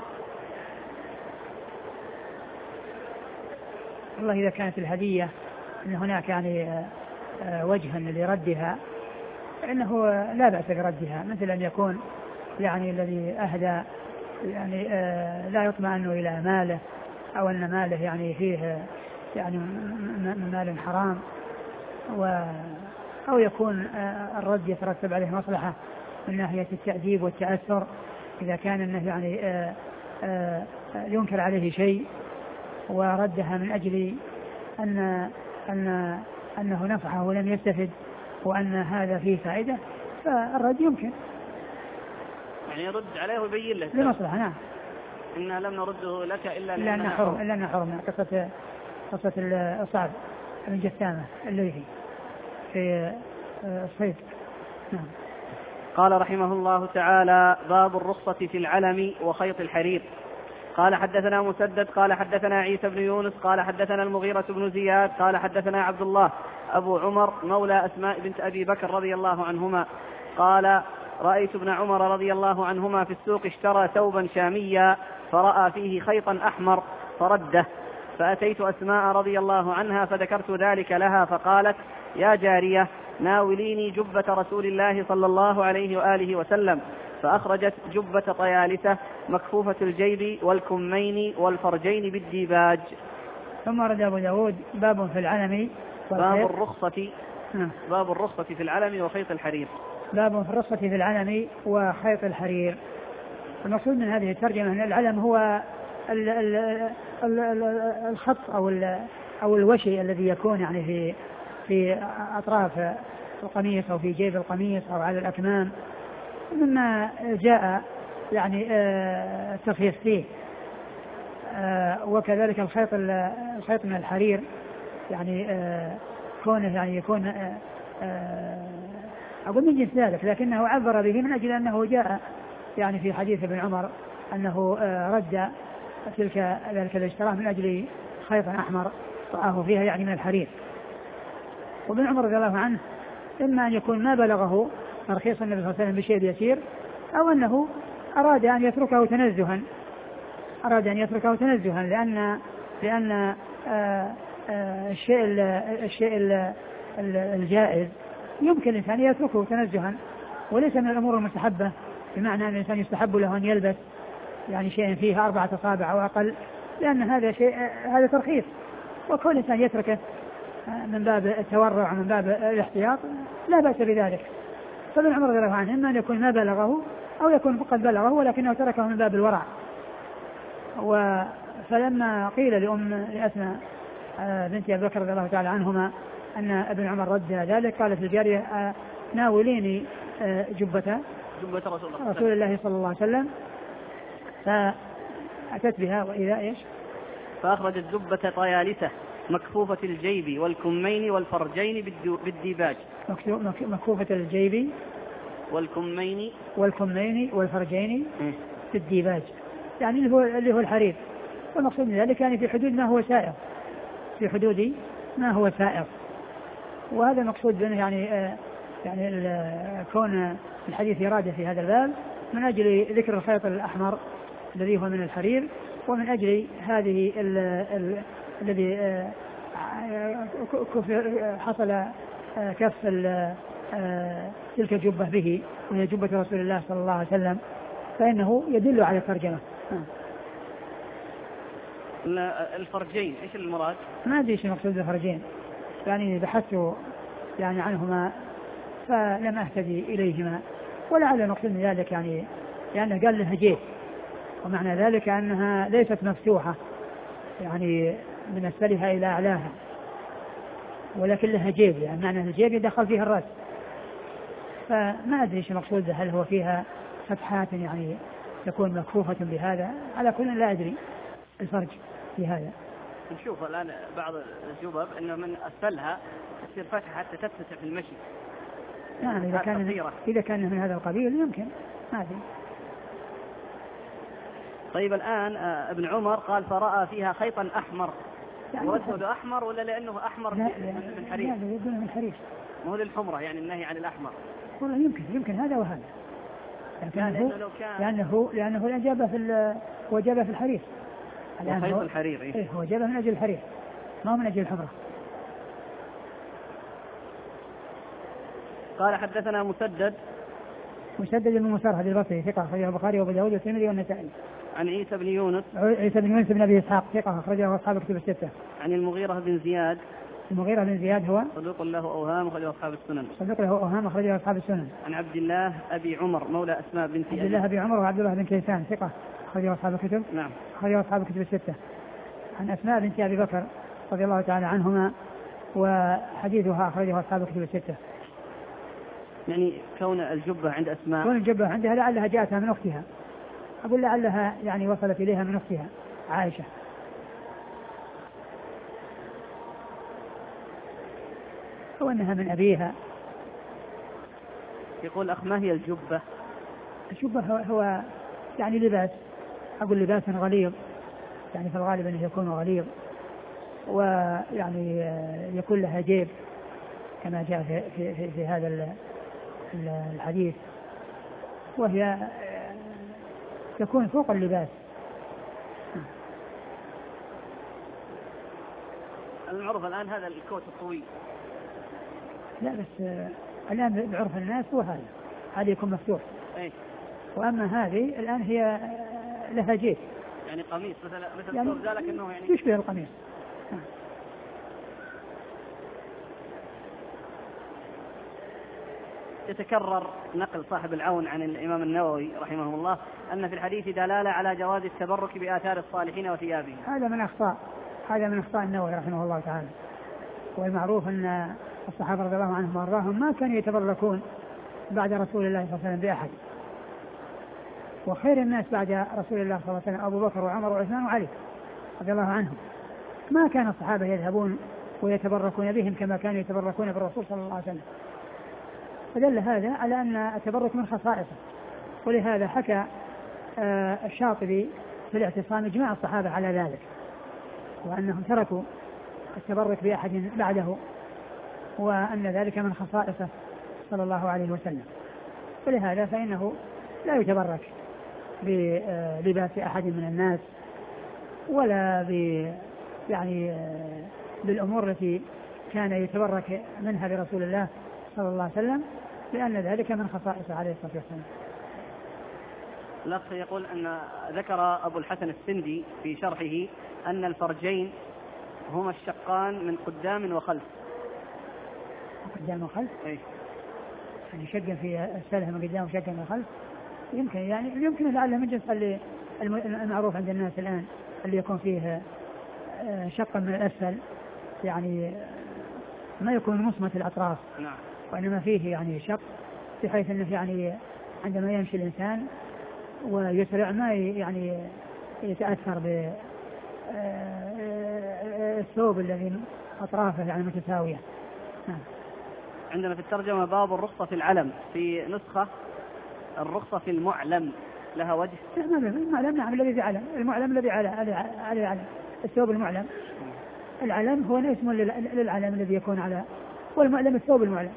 [SPEAKER 2] والله إذا كانت الهدية أن هناك يعني وجها لردها فإنه لا بأس بردها، مثل أن يكون يعني الذي أهدى يعني لا يطمئن إلى ماله، أو أن ماله يعني فيه يعني مال حرام، و أو يكون الرد يترتب عليه مصلحة من ناحية التأديب والتأثر، إذا كان أنه يعني ينكر عليه شيء وردها من أجل أن أن أنه نفعه ولم يستفد وأن هذا فيه فائدة، فالرد يمكن.
[SPEAKER 1] يعني يرد عليه ويبين له
[SPEAKER 2] لمصلحة. نعم.
[SPEAKER 1] إنا لم نرده لك إلا
[SPEAKER 2] لأننا حرم. إلا أننا حرم. قصة قصة الصعب من جثامة الليثي في الصيد. نعم.
[SPEAKER 1] قال رحمه الله تعالى: باب الرخصة في العلم وخيط الحرير. قال حدثنا مسدد قال حدثنا عيسى بن يونس قال حدثنا المغيرة بن زياد قال حدثنا عبد الله أبو عمر مولى أسماء بنت أبي بكر رضي الله عنهما قال: رأيت ابن عمر رضي الله عنهما في السوق اشترى ثوبا شاميا فرأى فيه خيطا أحمر فرده، فأتيت أسماء رضي الله عنها فذكرت ذلك لها فقالت: يا جارية ناوليني جبة رسول الله صلى الله عليه وآله وسلم، فأخرجت جبة طيالسة مكفوفة الجيب والكمين والفرجين بالديباج.
[SPEAKER 2] ثم ورد أبو داود باب في العلم
[SPEAKER 1] باب الرخصة باب الرخصة في العلم وخيط الحرير.
[SPEAKER 2] باب في الرخصة في العلم وخيط الحرير. المقصود من هذه الترجمة أن العلم هو ال ال ال ال الخط أو أو الوشي الذي يكون يعني في في أطراف القميص أو في جيب القميص أو على الأكمام، مما جاء يعني الترخيص فيه. وكذلك الخيط الخيط من الحرير يعني كونه يعني يكون أقول من جنس ذلك، لكنه عبر به من أجل أنه جاء يعني في حديث ابن عمر أنه رد تلك ذلك الاشتراء من أجل خيط أحمر رآه فيها يعني من الحرير. وابن عمر رضي الله عنه إما أن يكون ما بلغه ترخيص النبي صلى الله عليه وسلم بشيء يسير، أو أنه أراد أن يتركه تنزها أراد أن يتركه تنزها لأن لأن آآ آآ الشيء ال الشيء ال الجائز يمكن الإنسان يتركه تنزها، وليس من الأمور المستحبة، بمعنى أن الإنسان يستحب له أن يلبس يعني شيء فيه أربعة أصابع أو أقل، لأن هذا شيء هذا ترخيص، وكل إنسان يتركه من باب التورع ومن باب الاحتياط لا بأس بذلك. فابن عمر رضي الله عنه إما أن يكون ما بلغه أو يكون فقد بلغه ولكنه تركه من باب الورع. فلما قيل لأم لأسماء بنت أبي بكر رضي الله تعالى عنهما أن ابن عمر رد ذلك، قالت الجارية: ناوليني جبة
[SPEAKER 1] جبة رسول الله,
[SPEAKER 2] رسول الله صلى الله عليه وسلم. فأتت بها وإذا إيش
[SPEAKER 1] فأخرجت جبة طيالسة مكفوفة الجيب والكمين والفرجين بالديباج.
[SPEAKER 2] مكفوفة الجيب
[SPEAKER 1] والكمين
[SPEAKER 2] والكمين والفرجين بالديباج، يعني اللي هو اللي هو الحرير. والمقصود من ذلك يعني في حدود ما هو سائر في حدود ما هو سائر وهذا المقصود بأنه يعني آه يعني كون الحديث إرادة في هذا الباب من أجل ذكر الخيط الأحمر الذي هو من الحرير، ومن أجل هذه الذي آه حصل آه كف آه تلك الجبة به، وهي جبة رسول الله صلى الله عليه وسلم، فإنه يدل على الترجمة.
[SPEAKER 1] الفرجين ايش المراد؟
[SPEAKER 2] ما ادري ايش المقصود بالفرجين، يعني بحثت يعني عنهما فلم اهتدي اليهما، ولعل المقصود من ذلك يعني لانه قال له جيب ومعنى ذلك أنها ليست مفتوحة يعني من أسفلها إلى أعلاها، ولكن لها جيب، يعني معنى الجيب يدخل فيها الرأس. فما أدري ايش المقصود، هل هو فيها فتحات يعني تكون مكفوفة بهذا؟ على كل لا أدري الفرج في هذا.
[SPEAKER 1] نشوف الآن بعض الجبب أنه من أسفلها تصير فتحة حتى تتسع في المشي.
[SPEAKER 2] نعم إذا كان إذا كان من هذا القبيل يمكن، ما أدري.
[SPEAKER 1] طيب الآن ابن عمر قال فرأى فيها خيطا أحمر، يعني واسود أحمر ولا لأنه أحمر من حرير؟
[SPEAKER 2] لا لا يقول من حرير.
[SPEAKER 1] مو للحمرة يعني النهي عن الأحمر.
[SPEAKER 2] والله يمكن يمكن هذا وهذا. لأنه لأنه لأنه الإجابة في وجابه في الحرير.
[SPEAKER 1] خيط الحرير إيه؟
[SPEAKER 2] إيه هو جابه من أجل الحرير ما من أجل الحمرة.
[SPEAKER 1] قال حدثنا مسدد
[SPEAKER 2] مسدد بن مسرهد البصري ثقة أخرجه البخاري وأبو داود والترمذي والنسائي.
[SPEAKER 1] عن عيسى بن يونس
[SPEAKER 2] عيسى بن يونس بن أبي إسحاق ثقة أخرجه أصحاب الكتب الستة.
[SPEAKER 1] عن المغيرة بن زياد
[SPEAKER 2] المغيرة بن زياد هو
[SPEAKER 1] صدوق له أوهام أخرجه أصحاب السنن.
[SPEAKER 2] صدوق له أوهام أخرجه أصحاب السنن.
[SPEAKER 1] عن عبد الله أبي عمر مولى أسماء بنت
[SPEAKER 2] عبد الله أبي عمر وعبد الله بن كيسان ثقة أخرجه أصحاب الكتب.
[SPEAKER 1] نعم
[SPEAKER 2] أخرجه أصحاب الكتب الستة. عن أسماء بنت أبي بكر رضي الله تعالى عنهما وحديثها أخرجه أصحاب الكتب الستة.
[SPEAKER 1] يعني كون الجبة عند أسماء،
[SPEAKER 2] كون الجبة عندها لعلها جاءتها من أختها، أقول لعلها يعني وصلت إليها من أختها عائشة. أو أنها من أبيها.
[SPEAKER 1] يقول أخ ما هي الجبة؟
[SPEAKER 2] الجبة هو, هو يعني لباس، أقول لباس غليظ، يعني في الغالب أنه يكون غليظ ويعني يكون لها جيب كما جاء في, في, في, في هذا الحديث، وهي تكون فوق اللباس.
[SPEAKER 1] المعروف الآن هذا الكوت الطويل.
[SPEAKER 2] لا بس الآن بعرف الناس هو هذا هذا يكون مفتوح.
[SPEAKER 1] أي.
[SPEAKER 2] وأما هذه الآن هي لها جيب،
[SPEAKER 1] يعني قميص مثل مثل
[SPEAKER 2] يعني
[SPEAKER 1] ذلك إنه يعني
[SPEAKER 2] تشبه القميص.
[SPEAKER 1] يتكرر نقل صاحب العون عن الإمام النووي رحمه الله أن في الحديث دلالة على جواز التبرك بآثار الصالحين وثيابهم.
[SPEAKER 2] هذا من أخطاء هذا من أخطاء النووي رحمه الله تعالى. والمعروف أن الصحابة رضي الله عنهم وأرضاهم ما كانوا يتبركون بعد رسول الله صلى الله عليه وسلم بأحد، وخير الناس بعد رسول الله صلى الله عليه وسلم أبو بكر وعمر وعثمان وعلي رضي الله عنهم. ما كان الصحابة يذهبون ويتبركون بهم كما كانوا يتبركون بالرسول صلى الله عليه وسلم. فدل هذا على أن التبرك من خصائصه. ولهذا حكى آه الشاطبي في الاعتصام إجماع الصحابة على ذلك، وأنهم تركوا التبرك بأحد بعده، وأن ذلك من خصائصه صلى الله عليه وسلم. ولهذا فإنه لا يتبرك بلباس أحد من الناس ولا ب يعني بالأمور التي كان يتبرك منها برسول الله صلى الله عليه وسلم، لأن ذلك من خصائصه عليه الصلاة والسلام.
[SPEAKER 1] الأخ يقول أن ذكر أبو الحسن السندي في شرحه أن الفرجين هما الشقان من قدام وخلف.
[SPEAKER 2] قدام وخلف؟
[SPEAKER 1] أي.
[SPEAKER 2] يعني شقا في السلة من قدام وشقا من الخلف. يمكن يعني يمكن لعله من جنس اللي المعروف عند الناس الآن اللي يكون فيه شقا من الأسفل، يعني ما يكون مصمت الأطراف.
[SPEAKER 1] نعم. وإنما
[SPEAKER 2] فيه يعني شق بحيث أنه يعني عندما يمشي الإنسان ويسرع ما يعني يتأثر بالثوب الذي أطرافه يعني متساوية. نعم.
[SPEAKER 1] عندنا في الترجمة باب الرخصة في العلم، في نسخة الرخصة في المعلم لها وجه.
[SPEAKER 2] المعلم نعم الذي في علم، المعلم الذي على على العلم، الثوب المعلم. العلم هو اسم للعلم الذي يكون على، والمعلم الثوب المعلم.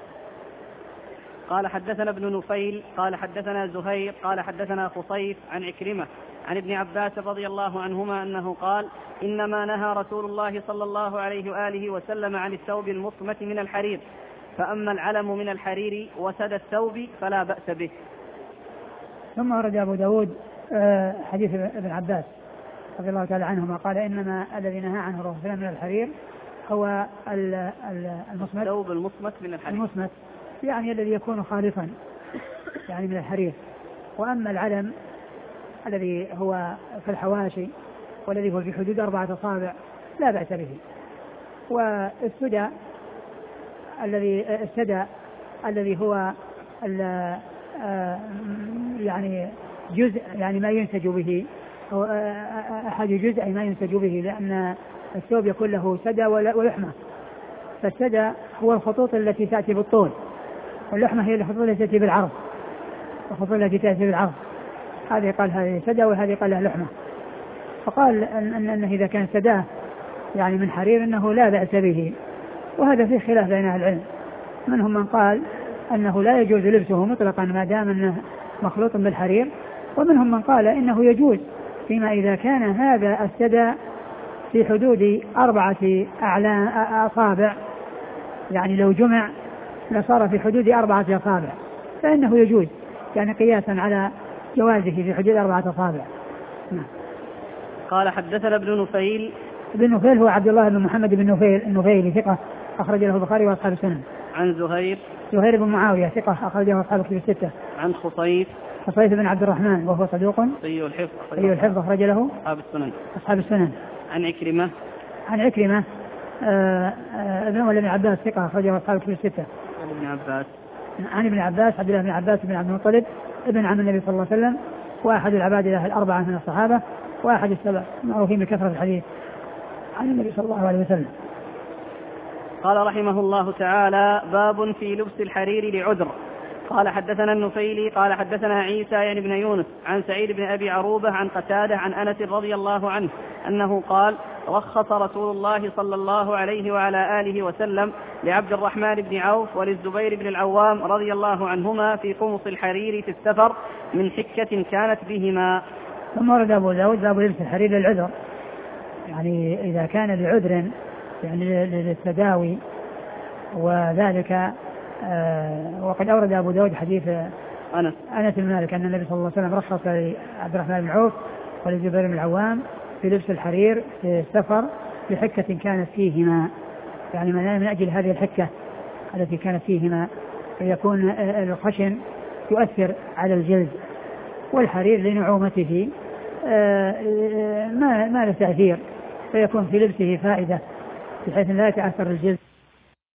[SPEAKER 1] قال حدثنا ابن نفيل قال حدثنا زهير قال حدثنا خصيف عن عكرمة عن ابن عباس رضي الله عنهما أنه قال إنما نهى رسول الله صلى الله عليه وآله وسلم عن الثوب المصمت من الحرير، فأما العلم من الحرير وسد الثوب فلا بأس به.
[SPEAKER 2] ثم ورد أبو داود حديث ابن عباس رضي الله تعالى عنهما قال إنما الذي نهى عنه الرسول صلى الله عليه وسلم من الحرير هو المصمت،
[SPEAKER 1] الثوب المصمت من الحرير،
[SPEAKER 2] المصمت يعني الذي يكون خالصا يعني من الحرير. وأما العلم الذي هو في الحواشي والذي هو في حدود أربعة أصابع لا بأس به. والسدى الذي السدى الذي هو يعني جزء يعني ما ينسج به أو أحد جزء ما ينسج به، لأن الثوب يكون له سدى ولحمة. فالسدى هو الخطوط التي تأتي بالطول، واللحمة هي الخطوط التي تأتي بالعرض، الخطوط التي تأتي بالعرض. هذه قال هذه سدى وهذه قال لها لحمة. فقال أن أنه إذا كان سداه يعني من حرير أنه لا بأس به، وهذا فيه خلاف بين أهل العلم. منهم من قال أنه لا يجوز لبسه مطلقا ما دام أنه مخلوط بالحرير، ومنهم من قال إنه يجوز فيما إذا كان هذا السدى في حدود أربعة أصابع، يعني لو جمع لصار في حدود أربعة أصابع فإنه يجوز، يعني قياسا على جوازه في حدود أربعة أصابع. نعم.
[SPEAKER 1] قال حدثنا ابن نفيل.
[SPEAKER 2] ابن نفيل هو عبد الله بن محمد بن نفيل النفيلي ثقة أخرج له البخاري وأصحاب السنن.
[SPEAKER 1] عن زهير.
[SPEAKER 2] زهير بن معاوية ثقة أخرج له أصحاب الكتب الستة.
[SPEAKER 1] عن خصيف.
[SPEAKER 2] خصيف بن عبد الرحمن وهو صدوق
[SPEAKER 1] سيء الحفظ.
[SPEAKER 2] سيء الحفظ أخرج له
[SPEAKER 1] أصحاب السنن.
[SPEAKER 2] أصحاب السنن.
[SPEAKER 1] عن عكرمة.
[SPEAKER 2] عن عكرمة آه آه ابن ابن عباس ثقة أخرج له أصحاب الكتب الستة.
[SPEAKER 1] عن ابن عباس.
[SPEAKER 2] عن ابن عباس عبد الله بن عباس بن عبد المطلب ابن عم النبي صلى الله عليه وسلم، وأحد العبادلة الأربعة من الصحابة، وأحد السبع معروفين بكثرة الحديث عن النبي صلى الله عليه وسلم.
[SPEAKER 1] قال رحمه الله تعالى: باب في لبس الحرير لعذر. قال حدثنا النفيلي قال حدثنا عيسى يعني بن يونس عن سعيد بن أبي عروبة عن قتادة عن أنس رضي الله عنه أنه قال: رخص رسول الله صلى الله عليه وعلى آله وسلم لعبد الرحمن بن عوف وللزبير بن العوام رضي الله عنهما في قمص الحرير في السفر من حكة كانت بهما.
[SPEAKER 2] ثم ورد أبو داود باب لبس الحرير للعذر، يعني إذا كان لعذر يعني للتداوي وذلك. آه وقد أورد أبو داود حديث
[SPEAKER 1] أنس
[SPEAKER 2] أنس بن مالك أن النبي صلى الله عليه وسلم رخص لعبد الرحمن بن عوف وللزبير بن العوام في لبس الحرير في السفر لحكة كانت فيهما، يعني من أجل هذه الحكة التي كانت فيهما، فيكون الخشن يؤثر على الجلد، والحرير لنعومته ما ما له تأثير، فيكون في لبسه فائدة بحيث لا يتأثر الجلد.